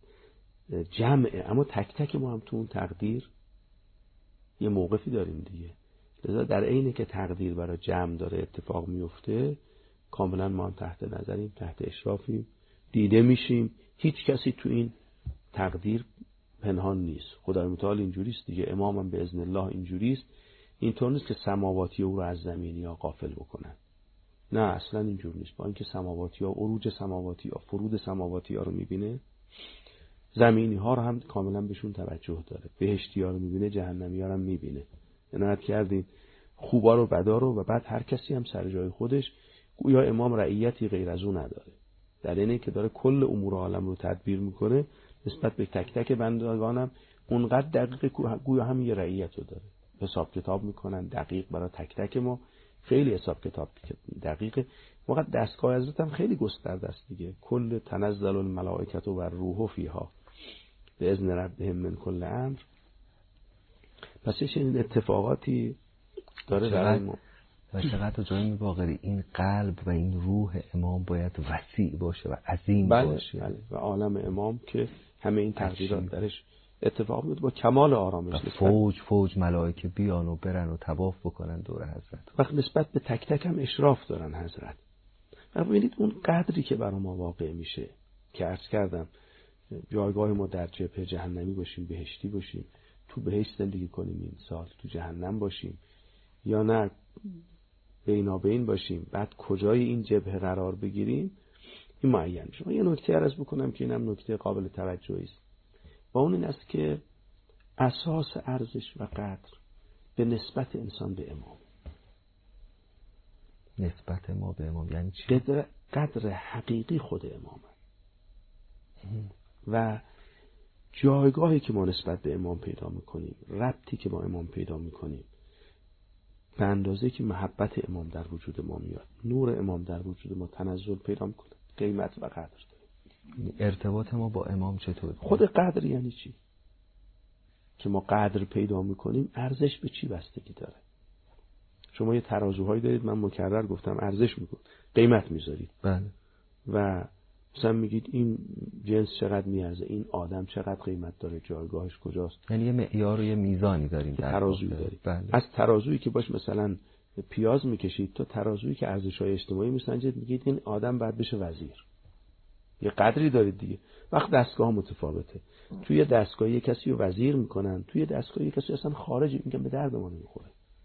جمعه، اما تک تک ما هم تو اون تقدیر یه موقفی داریم دیگه. لذا در عینی که تقدیر برای جمع داره اتفاق میفته کاملا ما هم تحت نظریم، تحت اشرافیم، دیده میشیم. هیچ کسی تو این تقدیر پنهان نیست. خدای متعال اینجوریست دیگه، امامم به اذن الله اینجوریست. اینطور نیست که سماواتی او رو از زمینی ها غافل بکنن. نه اصلا اینجور نیست. با اینکه سماواتی ها، عروج سماواتی ها، فرود سماواتی ها رو میبینه، زمینی ها رو هم کاملا بهشون توجه داره. بهشتی ها رو میبینه، جهنمی ها رو هم میبینه. عنایت کردین خوبا رو بدا رو، و بعد هر کسی هم سر جای خودش. گویا امام رعیتی غیر از اون نداره، در اینه که داره کل امور عالم رو تدبیر میکنه. نسبت به تک تک بندگانم اونقدر دقیق گویا هم یه رعیت رو داره. حساب کتاب میکنن دقیق برای تک تک ما، خیلی حساب کتاب دقیقه. موقع دستگاه حضرت هم خیلی گسترده است دیگه. کل تنزل الملائکه و الروح فیها به اذن ربهم من کل امر. پس این اتفاقاتی داره در ما. و چقدر جای باقری این قلب و این روح امام باید وسیع باشه و عظیم بله، باشه. بله. و عالم امام که همه این تقدیرات درش اتفاق میفته با کمال آرامش. فوج فوج ملائکه بیان و برن و طواف بکنن دور حضرت. وقت نسبت به تک تک هم اشراف دارن حضرت. و ببینید اون قدری که برای ما واقع میشه که عرض کردم جایگاه ما در جبهه جهنمی باشیم، بهشتی باشیم، تو بهشت زندگی کنیم این سال، تو جهنم باشیم یا نه بینابین باشیم، بعد کجای این جبهه قرار بگیریم این معین میشه. یه نکته عرض بکنم که اینم نکته قابل توجهی است و اون این است که اساس ارزش و قدر به نسبت انسان به امام. نسبت ما به امام یعنی چی؟ قدر, قدر حقیقی خود امام و جایگاهی که ما نسبت به امام پیدا میکنیم، ربطی که با امام پیدا میکنیم، به اندازه که محبت امام در وجود ما میاد، نور امام در وجود ما تنزل پیدا میکنه، قیمت و قدر داره. ارتباط ما با امام چطور؟ خود قدر یعنی چی؟ که ما قدر پیدا میکنیم ارزش به چی بستگی داره؟ شما یه ترازوهایی دارید، من مکرر گفتم ارزش میکنید، قیمت میذارید. بله. و مثلا میگید این جنس چقدر میارزه، این آدم چقدر قیمت داره، جایگاهش کجاست. یعنی یه معیار و یه میزانی داریم، ترازویی دارید. بله. از ترازویی که باش مثلا پیاز میکشید تا ترازویی که ارزش‌های اجتماعی میسنجید، میگید این آدم باید بشه وزیر. یه قدری دارید دیگه. وقت دستگاه متفاوته. توی دستگاه یه کسی رو وزیر میکنن، توی دستگاه یه کسی اصلا خارجی، میگن به درد ما نمیخوره.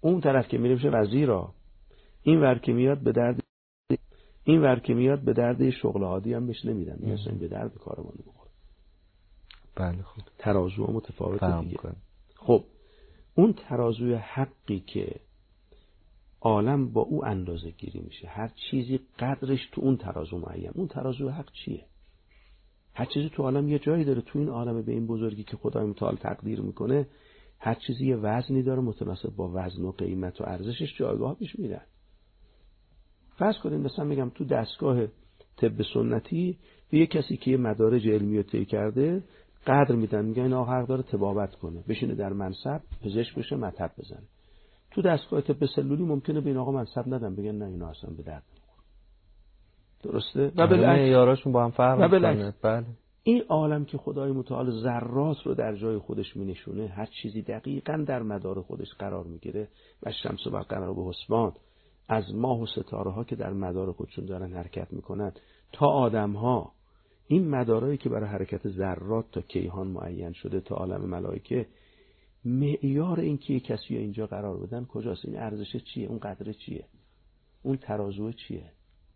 اون طرف که میره میشه وزیرا، این ور که میاد به درد این ور که میاد به درد شغل عادی هم بهش نمیدن، مثلا به درد کارمون نمیخوره. بله خوب. ترازو متفاوته دیگه. کنم. خب اون ترازوی حقی که عالم با او اندازه گیری میشه، هر چیزی قدرش تو اون ترازو معین. اون ترازوی حق چیه؟ هر چیزی تو عالم یه جایی داره، تو این عالم به این بزرگی که خدای متعال تقدیر میکنه، هر چیزی یه وزنی داره، متناسب با وزن و قیمت و ارزشش جایگاه پیش میره. فرض کنیم مثلا میگم تو دستگاه طب سنتی به یه کسی که یه مدارج علمی رو طی کرده قدر میدن، میگن این آقا حق داره طبابت کنه، بشینه در منصب پزشک بشه، مطب بزنه. تو دستگاه طب سلولی ممکنه به این آقا منصب ندن، بگن نه اینا اصلا به درد نمیخوره. درسته؟ و بالعکس معیاراشون با هم فرق میکنه. بله. این عالم که خدای متعال ذرات رو در جای خودش مینشونه، هر چیزی دقیقاً در مدار خودش قرار میگیره. و شمس و قمر به حسبان، از ماه و ستاره ها که در مدار خودشون دارن حرکت میکنن تا آدم ها، این مدارایی که برای حرکت ذرات تا کیهان معین شده تا عالم ملائکه، معیار این که کسی اینجا قرار بدن کجاست؟ این ارزش چیه؟ اون قدره چیه؟ اون ترازو چیه؟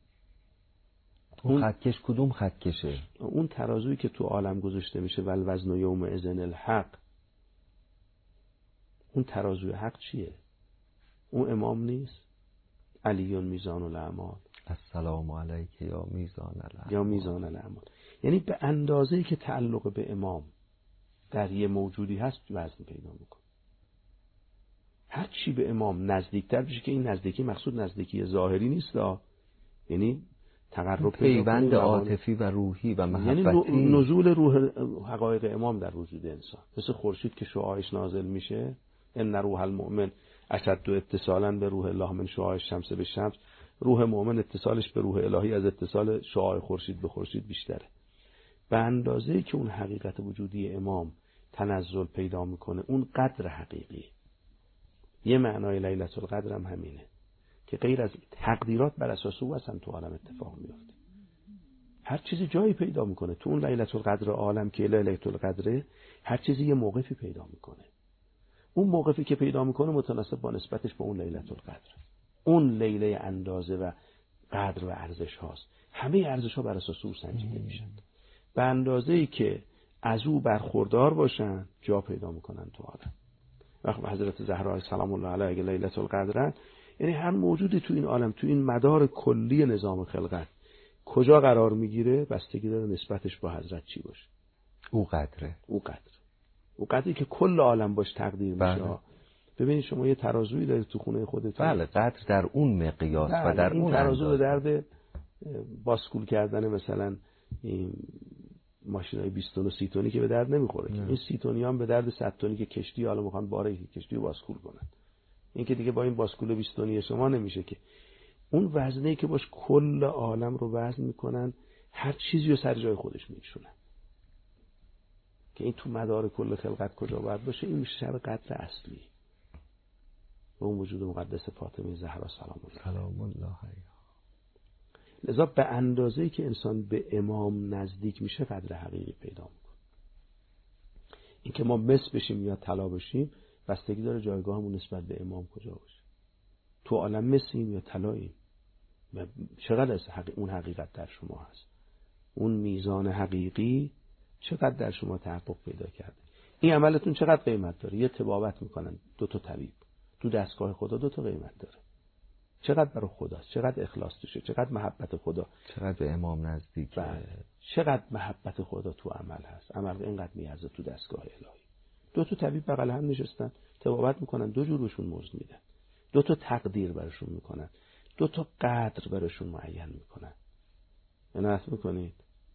اون خطکش کدوم خطکشه؟ اون ترازویی که تو عالم گذاشته میشه والوزن یوم اذن الحق، اون ترازوی حق چیه؟ اون امام نیست؟ علیون میزان الاعمال، السلام علیک یا میزان الاعمال، یا میزان الاعمال. یعنی به اندازه‌ای که تعلق به امام در یه موجودی هست وزن پیدا میکنه. هر چی به امام نزدیکتر بشه، که این نزدیکی مقصود نزدیکی ظاهری نیست، یعنی تقرب پیوند عاطفی و روحی و محبتی، یعنی نزول روح حقایق امام در وجود انسان. مثل خورشید که شعاعش نازل میشه، ان روح المؤمن اشد اتصالا به روح الله من شعاع الشمس به شمس. روح مؤمن اتصالش به روح الهی از اتصال شعاع خورشید به خورشید بیشتره. به اندازه‌ای که اون حقیقت وجودی امام تنزل پیدا میکنه، اون قدر حقیقی. یه معنای لیلة القدر هم همینه که غیر از تقدیرات بر اساس او اصلا تو عالم اتفاق میفته. هر چیزی جایی پیدا میکنه تو اون لیلة القدر عالم که لیلة القدره، هر چیزی یه موقفی پیدا میکنه. اون موقفی که پیدا میکنه متناسب با نسبتش به اون لیلة القدر. اون لیله اندازه و قدر و ارزش هاست. همه ارزش ها بر اساس او سنجیده میشن. به اندازه‌ای که از او برخوردار باشن جا پیدا میکنن تو عالم. وقتی حضرت زهرا سلام الله علیها اگه لیلة القدر، یعنی هر موجودی تو این عالم، تو این مدار کلی نظام خلقت کجا قرار میگیره بستگی داره نسبتش با حضرت چی باشه. او قدره، او قدر او قدری که کل عالم باش تقدیر میشه. بله. ببینید شما یه ترازویی دارید تو خونه خودتون. بله، قدر در اون مقیاس بله. و در این اون ترازو به درد درد باسکول کردن مثلا این ماشینای بیست تن و سی تنی که به درد نمیخوره. این سی تنی هم به درد صد تنی که کشتی حالا میخوان باره کشتی رو باسکول کنن. این که دیگه با این باسکول بیست تنی شما نمیشه که. اون وزنی که باش کل عالم رو وزن میکنن، هر چیزی رو سر جای خودش میشونن. که این تو مدار کل خلقت کجا باید باشه، این میشه شب قدر اصلی و اون وجود مقدس فاطمه زهرا سلام الله سلام الله علیها. لذا به اندازه‌ای که انسان به امام نزدیک میشه قدر حقیقی پیدا میکنه. این که ما مس بشیم یا طلا بشیم بستگی داره جایگاهمون نسبت به امام کجا باشه. تو عالم مسیم یا طلاییم، و چقدر از حقیق... اون حقیقت در شما هست، اون میزان حقیقی چقدر در شما تحقق پیدا کرده. این عملتون چقدر قیمت داره. یه طبابت میکنن دو تا طبیب تو دستگاه خدا، دو تا قیمت داره. چقدر برای خداست، چقدر اخلاص توشه، چقدر محبت خدا، چقدر به امام نزدیک، چقدر محبت خدا تو عمل هست. عمل اینقدر میارزه تو دستگاه الهی. دو تا طبیب بغل هم نشستن طبابت میکنن، دو جور روشون مزد میدن، دو تا تقدیر براشون میکنن، دو تا قدر براشون معین میکنن. عنایت میکنید.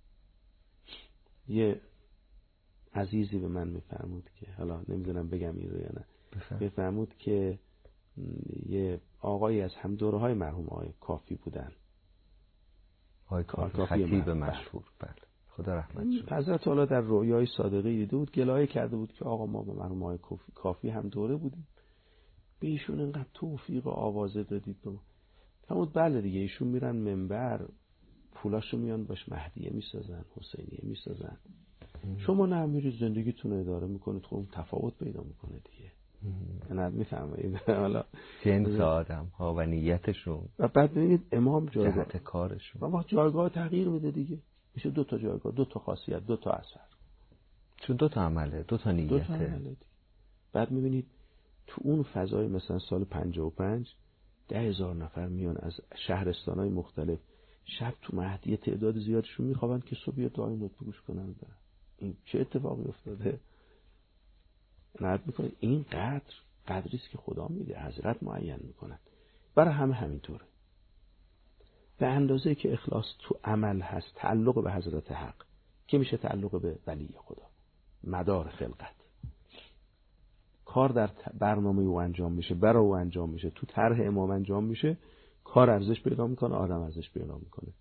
یه عزیزی به من میفرمود که حالا نمیدونم بگم این رو یا نه، میفرمود که یه آقایی از هم دوره های مرحوم آقای کافی بودن، آقای کافی خطیب مشهور، بله خدا رحمت شه. حضرت والا در رویای صادقی دیده بود، گلایه کرده بود که آقا ما به مرحوم آقای کافی هم دوره بودیم، به ایشون اینقدر توفیق و آوازه دادید به ما. فرمود بله دیگه، ایشون میرن منبر پولاشو میان باش مهدیه میسازن، حسینیه میسازن، شما نه میرید زندگیتون رو اداره میکنید، خب تفاوت پیدا میکنه دیگه. نه میفهمید حالا جنس آدم ها و نیتشون و بعد ببینید امام جایگاه جهت کارشون بابا جایگاه تغییر میده دیگه، میشه دو تا جایگاه، دو تا خاصیت، دو تا اثر، چون دو تا عمله، دو تا نیته. دو تا عمله دیگه. بعد میبینید تو اون فضای مثلا سال پنجاه و پنج ده هزار نفر میان از شهرستانهای مختلف، شب تو مهدی تعداد زیادشون میخوابن که صبح بیاد دعای نطق گوش کنن. دارن این چه اتفاقی افتاده؟ نهایت میکنید این قدر قدری است که خدا میده، حضرت معین میکنن. برای همه همینطوره. به اندازه که اخلاص تو عمل هست، تعلق به حضرت حق که میشه تعلق به ولی خدا، مدار خلقت. کار در برنامه او انجام میشه، برای او انجام میشه، تو طرح امام انجام میشه، کار ارزش پیدا میکنه، آدم ارزش پیدا میکنه.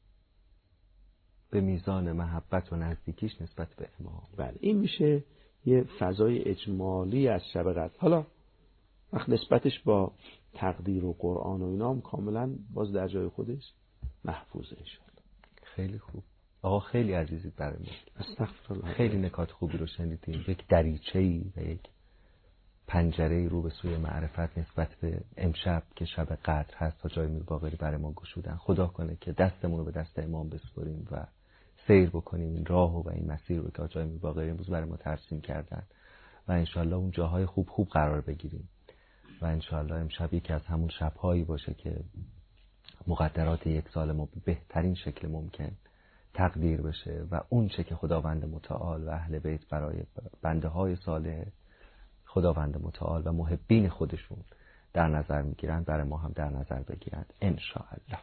به میزان محبت و نزدیکیش نسبت به امام. بله این میشه یه فضای اجمالی از شب قدر. حالا وقت نسبتش با تقدیر و قرآن و اینا هم کاملا باز در جای خودش محفوظه انشاءالله. خیلی خوب آقا، خیلی عزیزید برای ما. استغفرالله. خیلی نکات خوبی رو شنیدیم. یک دریچه‌ای و یک پنجره‌ای رو به سوی معرفت نسبت به امشب که شب قدر هست تا جای میر باقری برای ما گشودن. خدا کنه که دستمون رو به دست امام بسپاریم و سیر بکنیم این راه و این مسیر رو که جای میر باقری امروز برای ما ترسیم کردن و انشالله اون جاهای خوب خوب قرار بگیریم و انشالله امشب یکی از همون شب‌هایی باشه که مقدرات یک سال ما به بهترین شکل ممکن تقدیر بشه و اون چه که خداوند متعال و اهل بیت برای بنده های صالح خداوند متعال و محبین خودشون در نظر میگیرن برای ما هم در نظر بگیرند انشاءالله.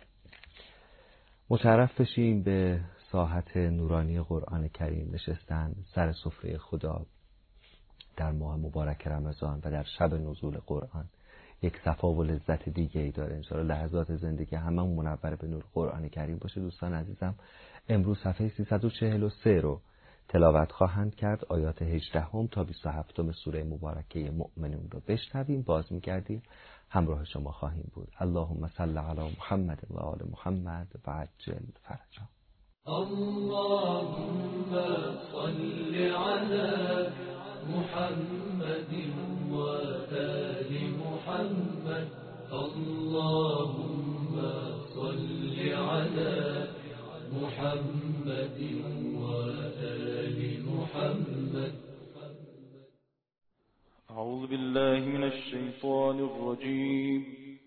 متعرف بشیم به ساحت نورانی قرآن کریم، نشستن سر سفره خدا در ماه مبارک رمضان و در شب نزول قرآن یک صفا و لذت دیگه ای داره. انشاءالله لحظات زندگی همه منور به نور قرآن کریم باشه. دوستان عزیزم امروز صفحه سیصد و چهل و سه رو تلاوت خواهند کرد، آیات هجدهم تا بیست و هفتم سوره مبارکه مؤمنون رو بشنویم، باز میگردیم همراه شما خواهیم بود. اللهم صل علی محمد و آل محمد و عجل فرجا. اللهم صل علی محمد و آل محمد. اللهم صل علی محمد و آل محمد. أعوذ بالله من الشيطان الرجيم.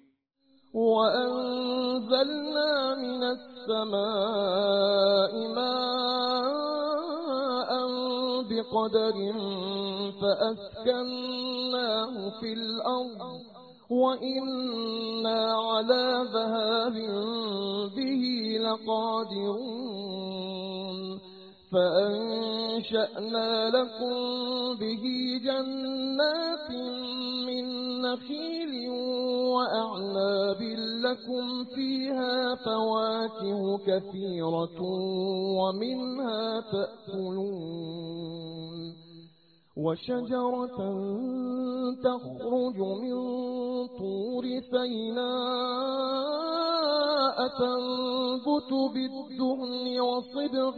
وأنزلنا من السماء ماء بقدر فأسكناه في الأرض وإنا على ذهاب به لقادرون. فأنشأنا لكم به جنات من نخيل وأعناب لكم فيها فواكه كثيرة ومنها تأكلون. وشجرة تخرج من طور سيناء تنبت بالدهن وصبغ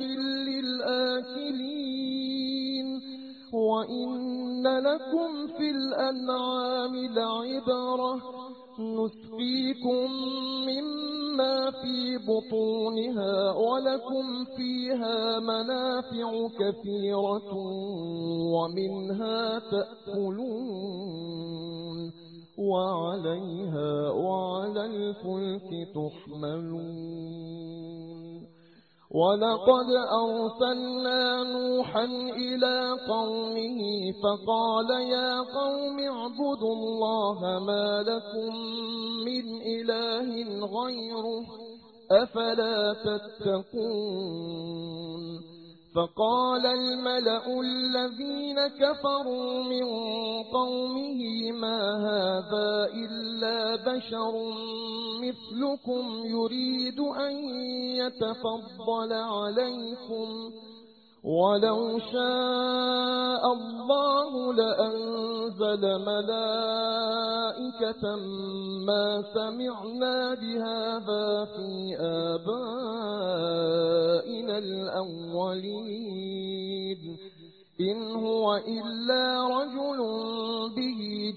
للآكلين. وإن لكم في الأنعام لعبرة نسقيكم مما في بطونها ولكم فيها منافع كثيرة ومنها تأكلون وعليها وعلى الفلك تحملون. ولقد أرسلنا نوحا إلى قومه فقال يا قوم اعبدوا الله ما لكم من إله غيره أفلا تتقون. فقال الملأ الذين كفروا من قومه ما هذا إلا بشر مثلكم يريد أن يتفضل عليكم ولو شاء الله لأنزل ملائكة ما سمعنا بهذا في آبائنا الأولين إن هو إلا رجل به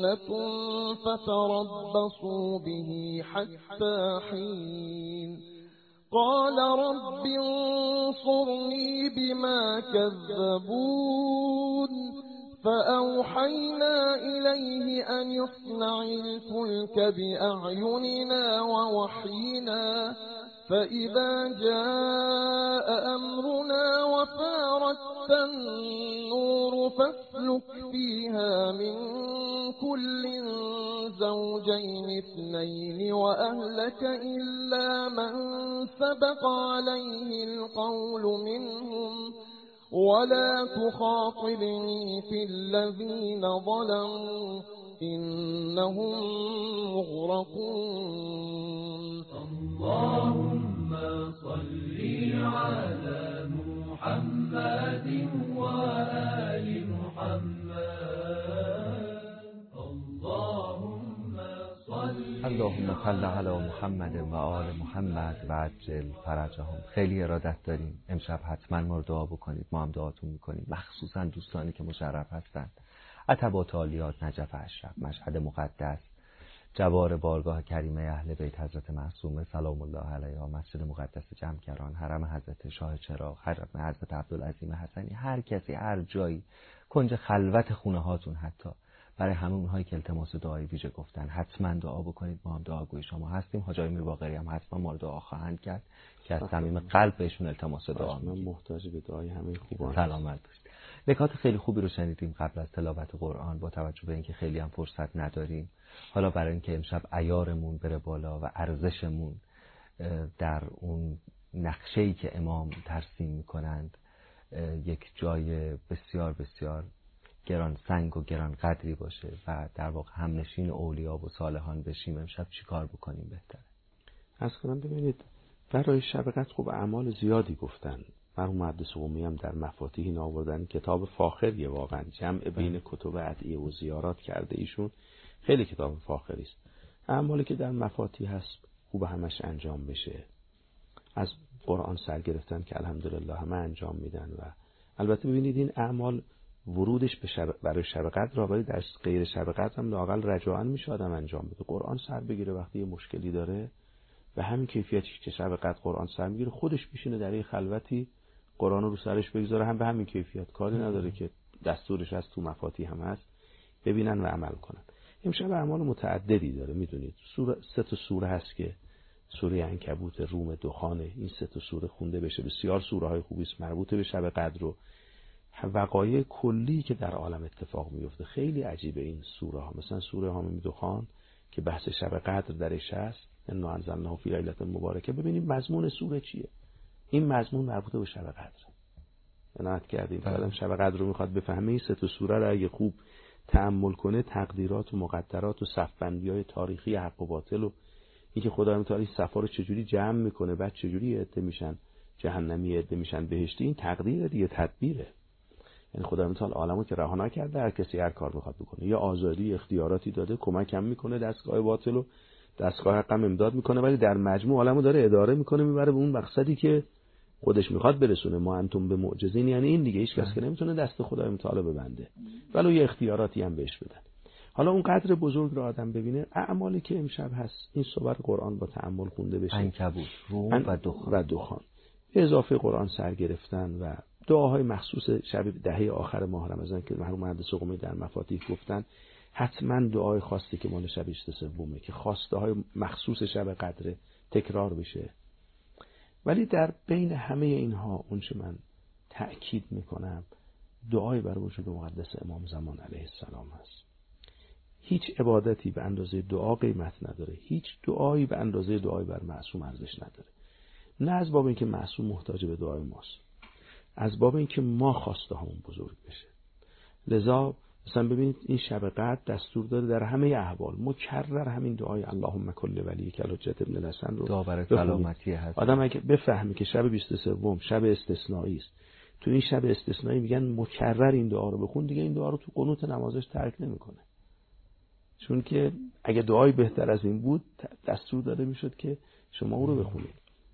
لكم فتربصوا به حتى حين قال رب انصرني بما كذبون فأوحينا إليه أن يصنع الفلك بأعيننا ووحينا فإذا جاء أمرنا وفارت النور فاسلك فيها من كل زوجين اثنين وأهلك إلا من سبق عليه القول منهم ولا تخاطبني في الذين ظلموا إنهم مغرقون. اللهم صل على محمد وآل محمد. اللهم صل اللهم صل علی محمد و آل محمد و عجل فرجهم. خیلی ارادت داریم امشب حتما ما رو دعا بکنید، ما هم دعاتون میکنیم، مخصوصا دوستانی که مشرف هستند. عتبات عالیات، نجف اشرف، مشهد مقدس، جوار بارگاه کریمه اهل بیت حضرت معصومه سلام الله علیها، مسجد مقدس جمکران، حرم حضرت شاه چراغ، حرم حضرت عبدالعظیم حسنی، هر کسی هر جایی، کنج خلوت خونه هاتون، حتی برای همه اونهایی که التماس دعای ویژه گفتن حتما دعا بکنید. ما هم دعاگوی شما هستیم. حاج آقای میرباقری هم حتما ما رو دعا خواهند کرد که از صمیم قلب بهشون التماس دعا می‌کنیم. محتاج به دعای همه خوبان. سلامت باشید. نکات خیلی خوبی رو شنیدیم قبل از تلاوت قرآن. با توجه به اینکه خیلی هم فرصت نداریم، حالا برای اینکه امشب عیارمون بره بالا و ارزشمون در اون نقشه‌ای که امام ترسیم می‌کنند یک جای بسیار بسیار گران سنگ و گران قدری باشه و در واقع همنشین اولیا و صالحان بشیم، امشب چی کار بکنیم بهتره؟ از کنم ببینید برای شب قدر خوب اعمال زیادی گفتن. مرحوم محدث قمی هم در مفاتیح این آوردن، کتاب فاخریه، واقعا جمع بین کتب ادعیه و زیارات کرده ایشون، خیلی کتاب فاخری است. اعمالی که در مفاتیح هست خوب همش انجام بشه. از قرآن سر گرفتن که الحمدلله همه انجام میدن و البته ببینید این اعمال ورودش به شب برای شب قدر را، ولی در غیر شب قدر هم لااقل رجاءً میشه آدم انجام بده. قرآن سر بگیره وقتی یه مشکلی داره، به همین کیفیتی که شب قدر قرآن سر میگیره، خودش میشینه در یه خلوتی قرآن رو سرش بگذاره، هم به همین کیفیت، کاری نداره که دستورش از تو مفاتیح هم هست، ببینن و عمل کنن. امشب اعمال متعددی داره. میدونید سوره سه تا سوره هست که سوره عنکبوت، روم، دخان، این سه تا سوره خونده بشه. بسیار سوره های خوبی است مربوط به شب قدر و وقایع کلی که در عالم اتفاق میفته. خیلی عجیبه این سوره ها. مثلا سوره حامیم دخان که بحث شب قدر درش هست، انا انزلناه فی لیلة مبارکه. ببینید مضمون سوره چیه. این مضمون مربوط به شب قدر. عنایت کردیم بعدم شب قدر رو میخواد بفهمه، این سه تا سوره رو اگه خوب تأمل کنه، تقدیرات و مقدرات و صف‌بندی‌های تاریخی حق و باطل و اینکه خدای متعالی صفا رو چجوری جمع میکنه، بعد چجوری عده میشن جهنمی، عده میشن بهشتی، این تقدیر دیگه، تدبیره. یعنی خدای متعال عالمو که رها نکرده، هر کسی هر کار میخواد بکنه، یا آزادی اختیاراتی داده، کمک هم میکنه دستگاه باطل و دستگاه حق هم امداد میکنه، ولی در مجموع عالمو داره اداره میکنه، میبره به اون مقصدی که خودش میخواد برسونه. ما انتم به معجزین، یعنی این دیگه هیچ کس که نمیتونه دست خدای متعال ببنده، ولی یه اختیاراتی هم بهش بدن. حالا اون قدر بزرگ رو آدم ببینه. اعمالی که امشب هست این صور قرآن با تأمل خونده بشه، عنکبوت، روم و دخان و دخان اضافه قرآن سر گرفتن و دعاهای مخصوص شب دهه آخر ماه رمضان که مرحوم محدث قمی در مفاتیح گفتن، حتما دعای خاصی که مال شب بیست و سومه که خواسته های مخصوص شب قدر تکرار بشه. ولی در بین همه اینها اونچه من تأکید میکنم دعای بر وجود مقدس امام زمان علیه السلام هست. هیچ عبادتی به اندازه دعا قیمت نداره، هیچ دعایی به اندازه دعای بر معصوم ارزش نداره. نه از باب اینکه معصوم محتاج به دعای ماست، از باب اینکه ما خواسته همون بزرگ بشه. لذا مثلا ببینید این شب قدر دستور داره در همه احوال مکرر همین دعای اللهم کل ولی کلوجت ابن الحسن رو دعا برای سلامتی هست. آدم اگه بفهمه که شب بیست و سوم شب استثنایی است، تو این شب استثنایی میگن مکرر این دعا رو بخون، دیگه این دعا رو تو قنوت نمازش ترک نمیکنه. چون که اگه دعای بهتر از این بود دستور داده میشد که شما او رو بخونید.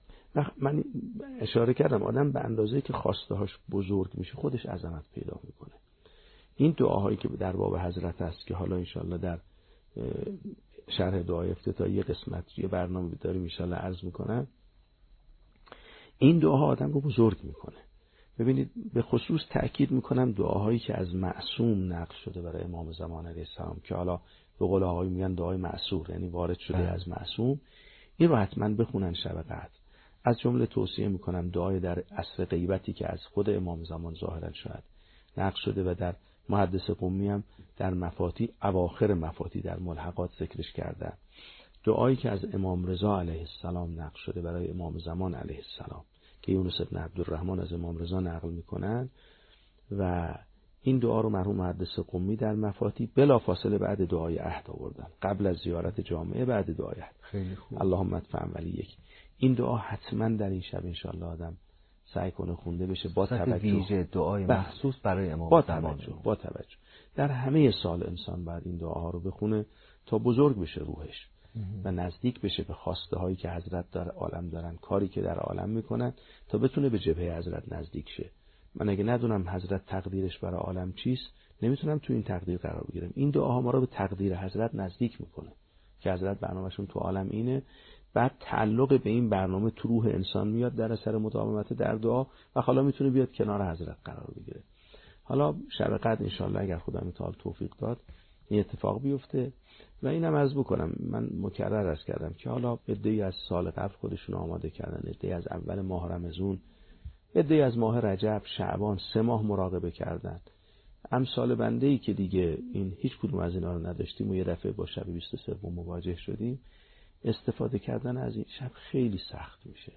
من اشاره کردم آدم به اندازه‌ای که خواسته هاش بزرگ میشه خودش عظمت پیدا میکنه. این دعاهایی که در باب حضرت است که حالا انشالله در شرح دعای افتتاحی قسمت یه برنامه داریم انشالله عرض میکنم، این دعاها آدم رو بزرگ میکنه. ببینید به خصوص تأکید میکنم دعاهایی که از معصوم نقل شده برای امام زمان علیه السلام، که حالا به قول آقای میگن دعای معصور، یعنی وارد شده بله. از معصوم، این رو حتما بخونن شب قدر. از جمله توصیه میکنم دعای در عصر غیبتی که از خود امام زمان ظاهرا شاید نقل شده و در محدث قمی هم در مفاتی اواخر مفاتی در ملحقات ذکرش کردن. دعایی که از امام رضا علیه السلام نقل شده برای امام زمان علیه السلام که یونس بن عبدالرحمن از امام رضا نقل میکنن و این دعا رو مرحوم محدث قمی در مفاتی بلا فاصله بعد دعای عهد آوردن، قبل از زیارت جامعه بعد دعای عهد. خیلی خوب. اللهم ادفع ولی یک. این دعا حتما در این شب انشالله آدم سعی کنه خونده بشه با توجه ویژه دعای مخصوص برای امام با زمان. توجه با توجه در همه سال انسان باید این دعاها رو بخونه تا بزرگ بشه روحش و نزدیک بشه به خواسته هایی که حضرت در عالم دارن، کاری که در عالم میکنن، تا بتونه به جبهه حضرت نزدیک شه. من اگه ندونم حضرت تقدیرش برای عالم چیست، نمیتونم تو این تقدیر قرار بگیرم. این دعاها ما رو به تقدیر حضرت نزدیک میکنه که حضرت برنامه‌شون تو عالم اینه، بعد تعلق به این برنامه تو روح انسان میاد در اثر مداومت در دعا و حالا میتونه بیاد کنار حضرت قرار بگیره. حالا شب قدر انشالله اگر خدا متعال توفیق داد این اتفاق بیفته. و اینم عرض بکنم، من مکرر عرض کردم که حالا عده‌ای از سال قبل خودشون آماده کردن، عده‌ای از اول ماه رمضان، عده‌ای از ماه رجب، شعبان، سه ماه مراقبه کردن. امثال بنده‌ای که دیگه این هیچ کدوم از اینا رو نداشتیم و یه دفعه با شب بیست و سه مواجه شدیم، استفاده کردن از این شب خیلی سخت میشه.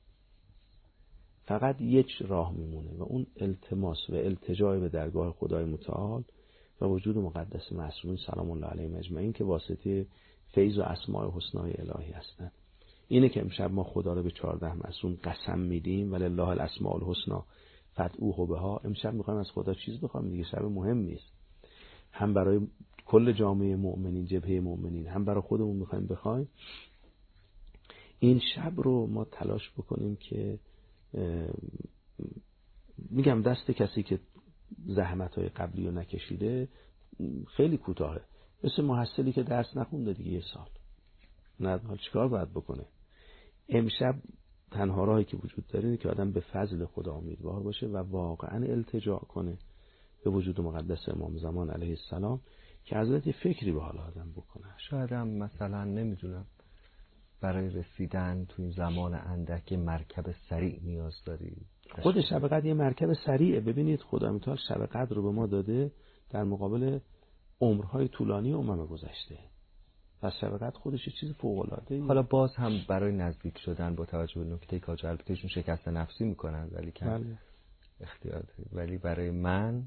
فقط یک راه میمونه و اون التماس و التجا به درگاه خدای متعال و وجود مقدس معصومین سلام الله علیهم اجمعین که واسطه فیض و اسماء حسنای الهی هستن. اینه که امشب ما خدا رو به چهارده معصوم قسم میدیم ولله الاسماء الحسنی فادعوه بها. امشب میخوایم از خدا چیز بخوایم دیگه، شب مهم نیست، هم برای کل جامعه مؤمنین، جبهه مؤمنین، هم برای خودمون میخوایم بخوایم. این شب رو ما تلاش بکنیم که میگم دست کسی که زحمت‌های قبلی رو نکشیده خیلی کوتاهه، مثل محصلی که درس نخونده دیگه یه سال نه حال چیکار باید بکنه. امشب تنها راهی که وجود داره اینه که آدم به فضل خدا امیدوار باشه و واقعا التجا کنه به وجود مقدس امام زمان علیه السلام که حضرت فکری به حال آدم بکنه. شاید هم مثلا نمیدونم برای رسیدن تو این زمان اندک مرکب سریع نیاز داری. خود شب قدر یه مرکب سریعه. ببینید خدا متعال شب قدر رو به ما داده در مقابل عمرهای طولانی امم گذشته. پس شب قدر خودش چیز فوق العاده ای. حالا باز هم برای نزدیک شدن با توجه به نکته که آجر البتهشون شکست نفسی میکنن ولی که بله. اختیار داری. ولی برای من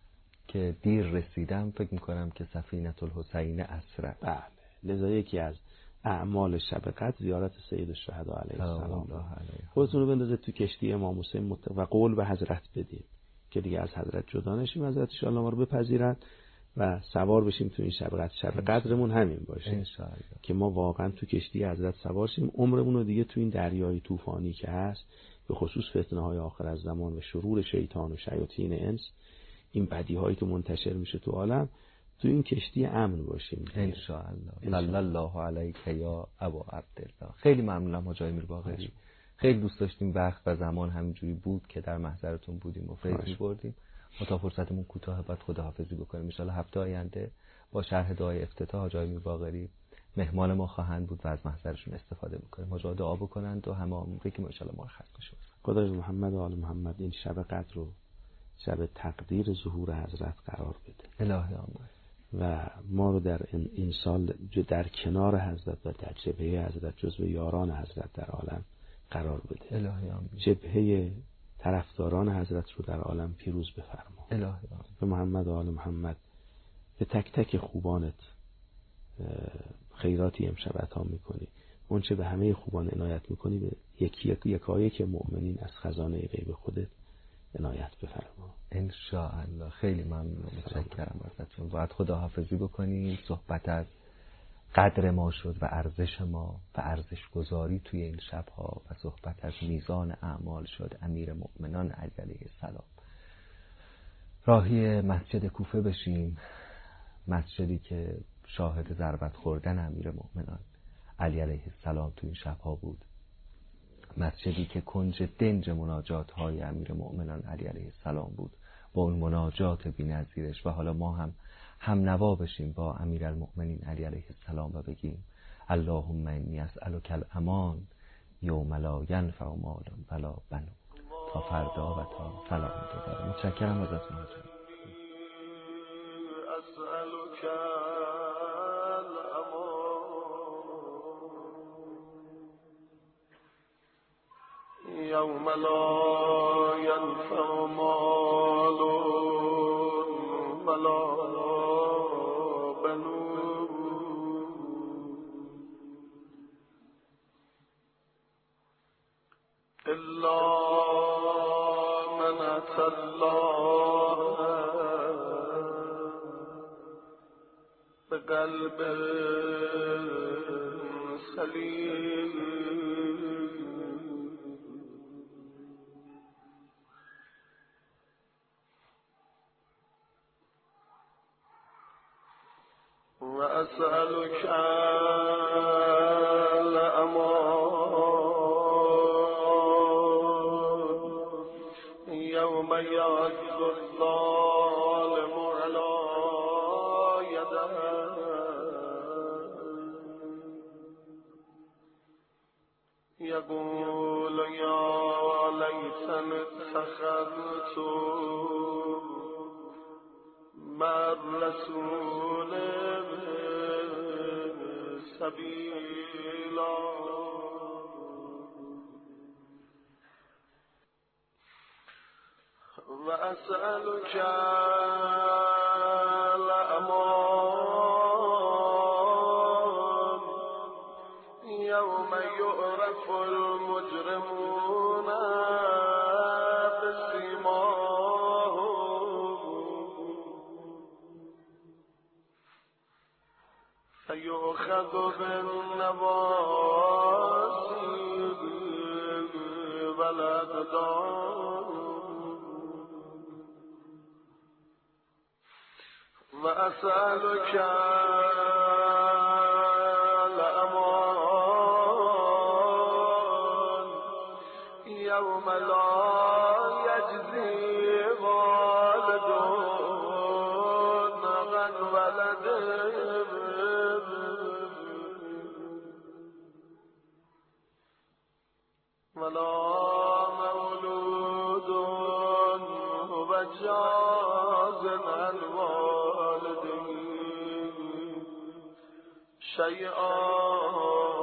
که دیر رسیدم فکر میکنم که سفینه الحسین اسرع. بله. لذا یکی از اعمال شب قدر زیارت سید الشهدا علیه السلام. خودتون رو بندازید تو کشتی امام حسین و قول به حضرت بدیم که دیگه از حضرت جدا نشیم، حضرت ان شاء الله ما رو بپذیرن و سوار بشیم تو این شب قدر. شب قدرمون همین باشه که ما واقعا تو کشتی حضرت سوار شیم، عمرمون رو دیگه تو این دریای طوفانی که هست به خصوص فتنه های آخر از زمان و شرور شیطان و شیاطین انس، این بدی هایی که منتشر میشه تو عالم، تو این کشتی امن باشیم ان شاء الله. صلی الله علیک یا ابا عبدالله. خیلی ممنونم حاج امیر باقری، خیلی دوست داشتیم وقت و زمان همینجوری بود که در محضرتون بودیم و فیض می‌بردیم. تا فرصتمون کوتاه بعد خداحافظی بکنیم. ان شاء الله هفته آینده با شرح دعای افتتاح حاج امیر باقری مهمان ما خواهند بود و از محضرشون استفاده می‌کنیم. حاجا دعا بکنند و همه عمری که ان شاء الله مرخص بشه. خدای محمد و آل محمد این شب قدر رو شب تقدیر ظهور حضرت قرار بده. الهی آمین. و ما رو در این, این سال در کنار حضرت و در جبهه حضرت جزو یاران حضرت در عالم قرار بده. الهی آمین. جبهه طرفداران حضرت رو در عالم پیروز بفرما. الهی آمین. به محمد و آل محمد به تک تک خوبانت خیراتی امشب عطا میکنی، اون چه به همه خوبان عنایت میکنی به یکی یکایی که مؤمنین از خزانه غیب خودت عنایت بفرما. ان شاء الله. خیلی ممنون، متشکرم ازتون. باید خداحافظی بکنیم. صحبت از قدر ما شد و ارزش ما و ارزش گذاری توی این شب‌ها و صحبت از میزان اعمال شد امیر مؤمنان علی علیه السلام راهی مسجد کوفه بشیم، مسجدی که شاهد ضربت خوردن امیرالمؤمنان علی علیه السلام تو این شبها بود، مسجدی که کنج دنج مناجات های امیرالمؤمنان علی علیه السلام بود با اون مناجات بی‌نظیرش. و حالا ما هم هم نوا بشیم با امیرالمؤمنین علی علیه السلام و بگیم اللهم انی اسألک الامان یوم لا ینفع مال ولا بنون، تا فردا و تا سلام دوباره. متشکرم ازتون. اسألک یوم لا ینفع مال ولا بنون الا من اتى الله بقلب سلیم و اسألک الامان یوم یعض الظالم علی یده یقول یا لیتنی اتخذت مع الرسول سبیلا و اسألک الامان یوم یعرف المجرمون فيؤخذ بالنواصي والأقدام وأسألك الأمان يوم لا يجزي والد عن ولده ولا مولود هو جاز عن والده شيئا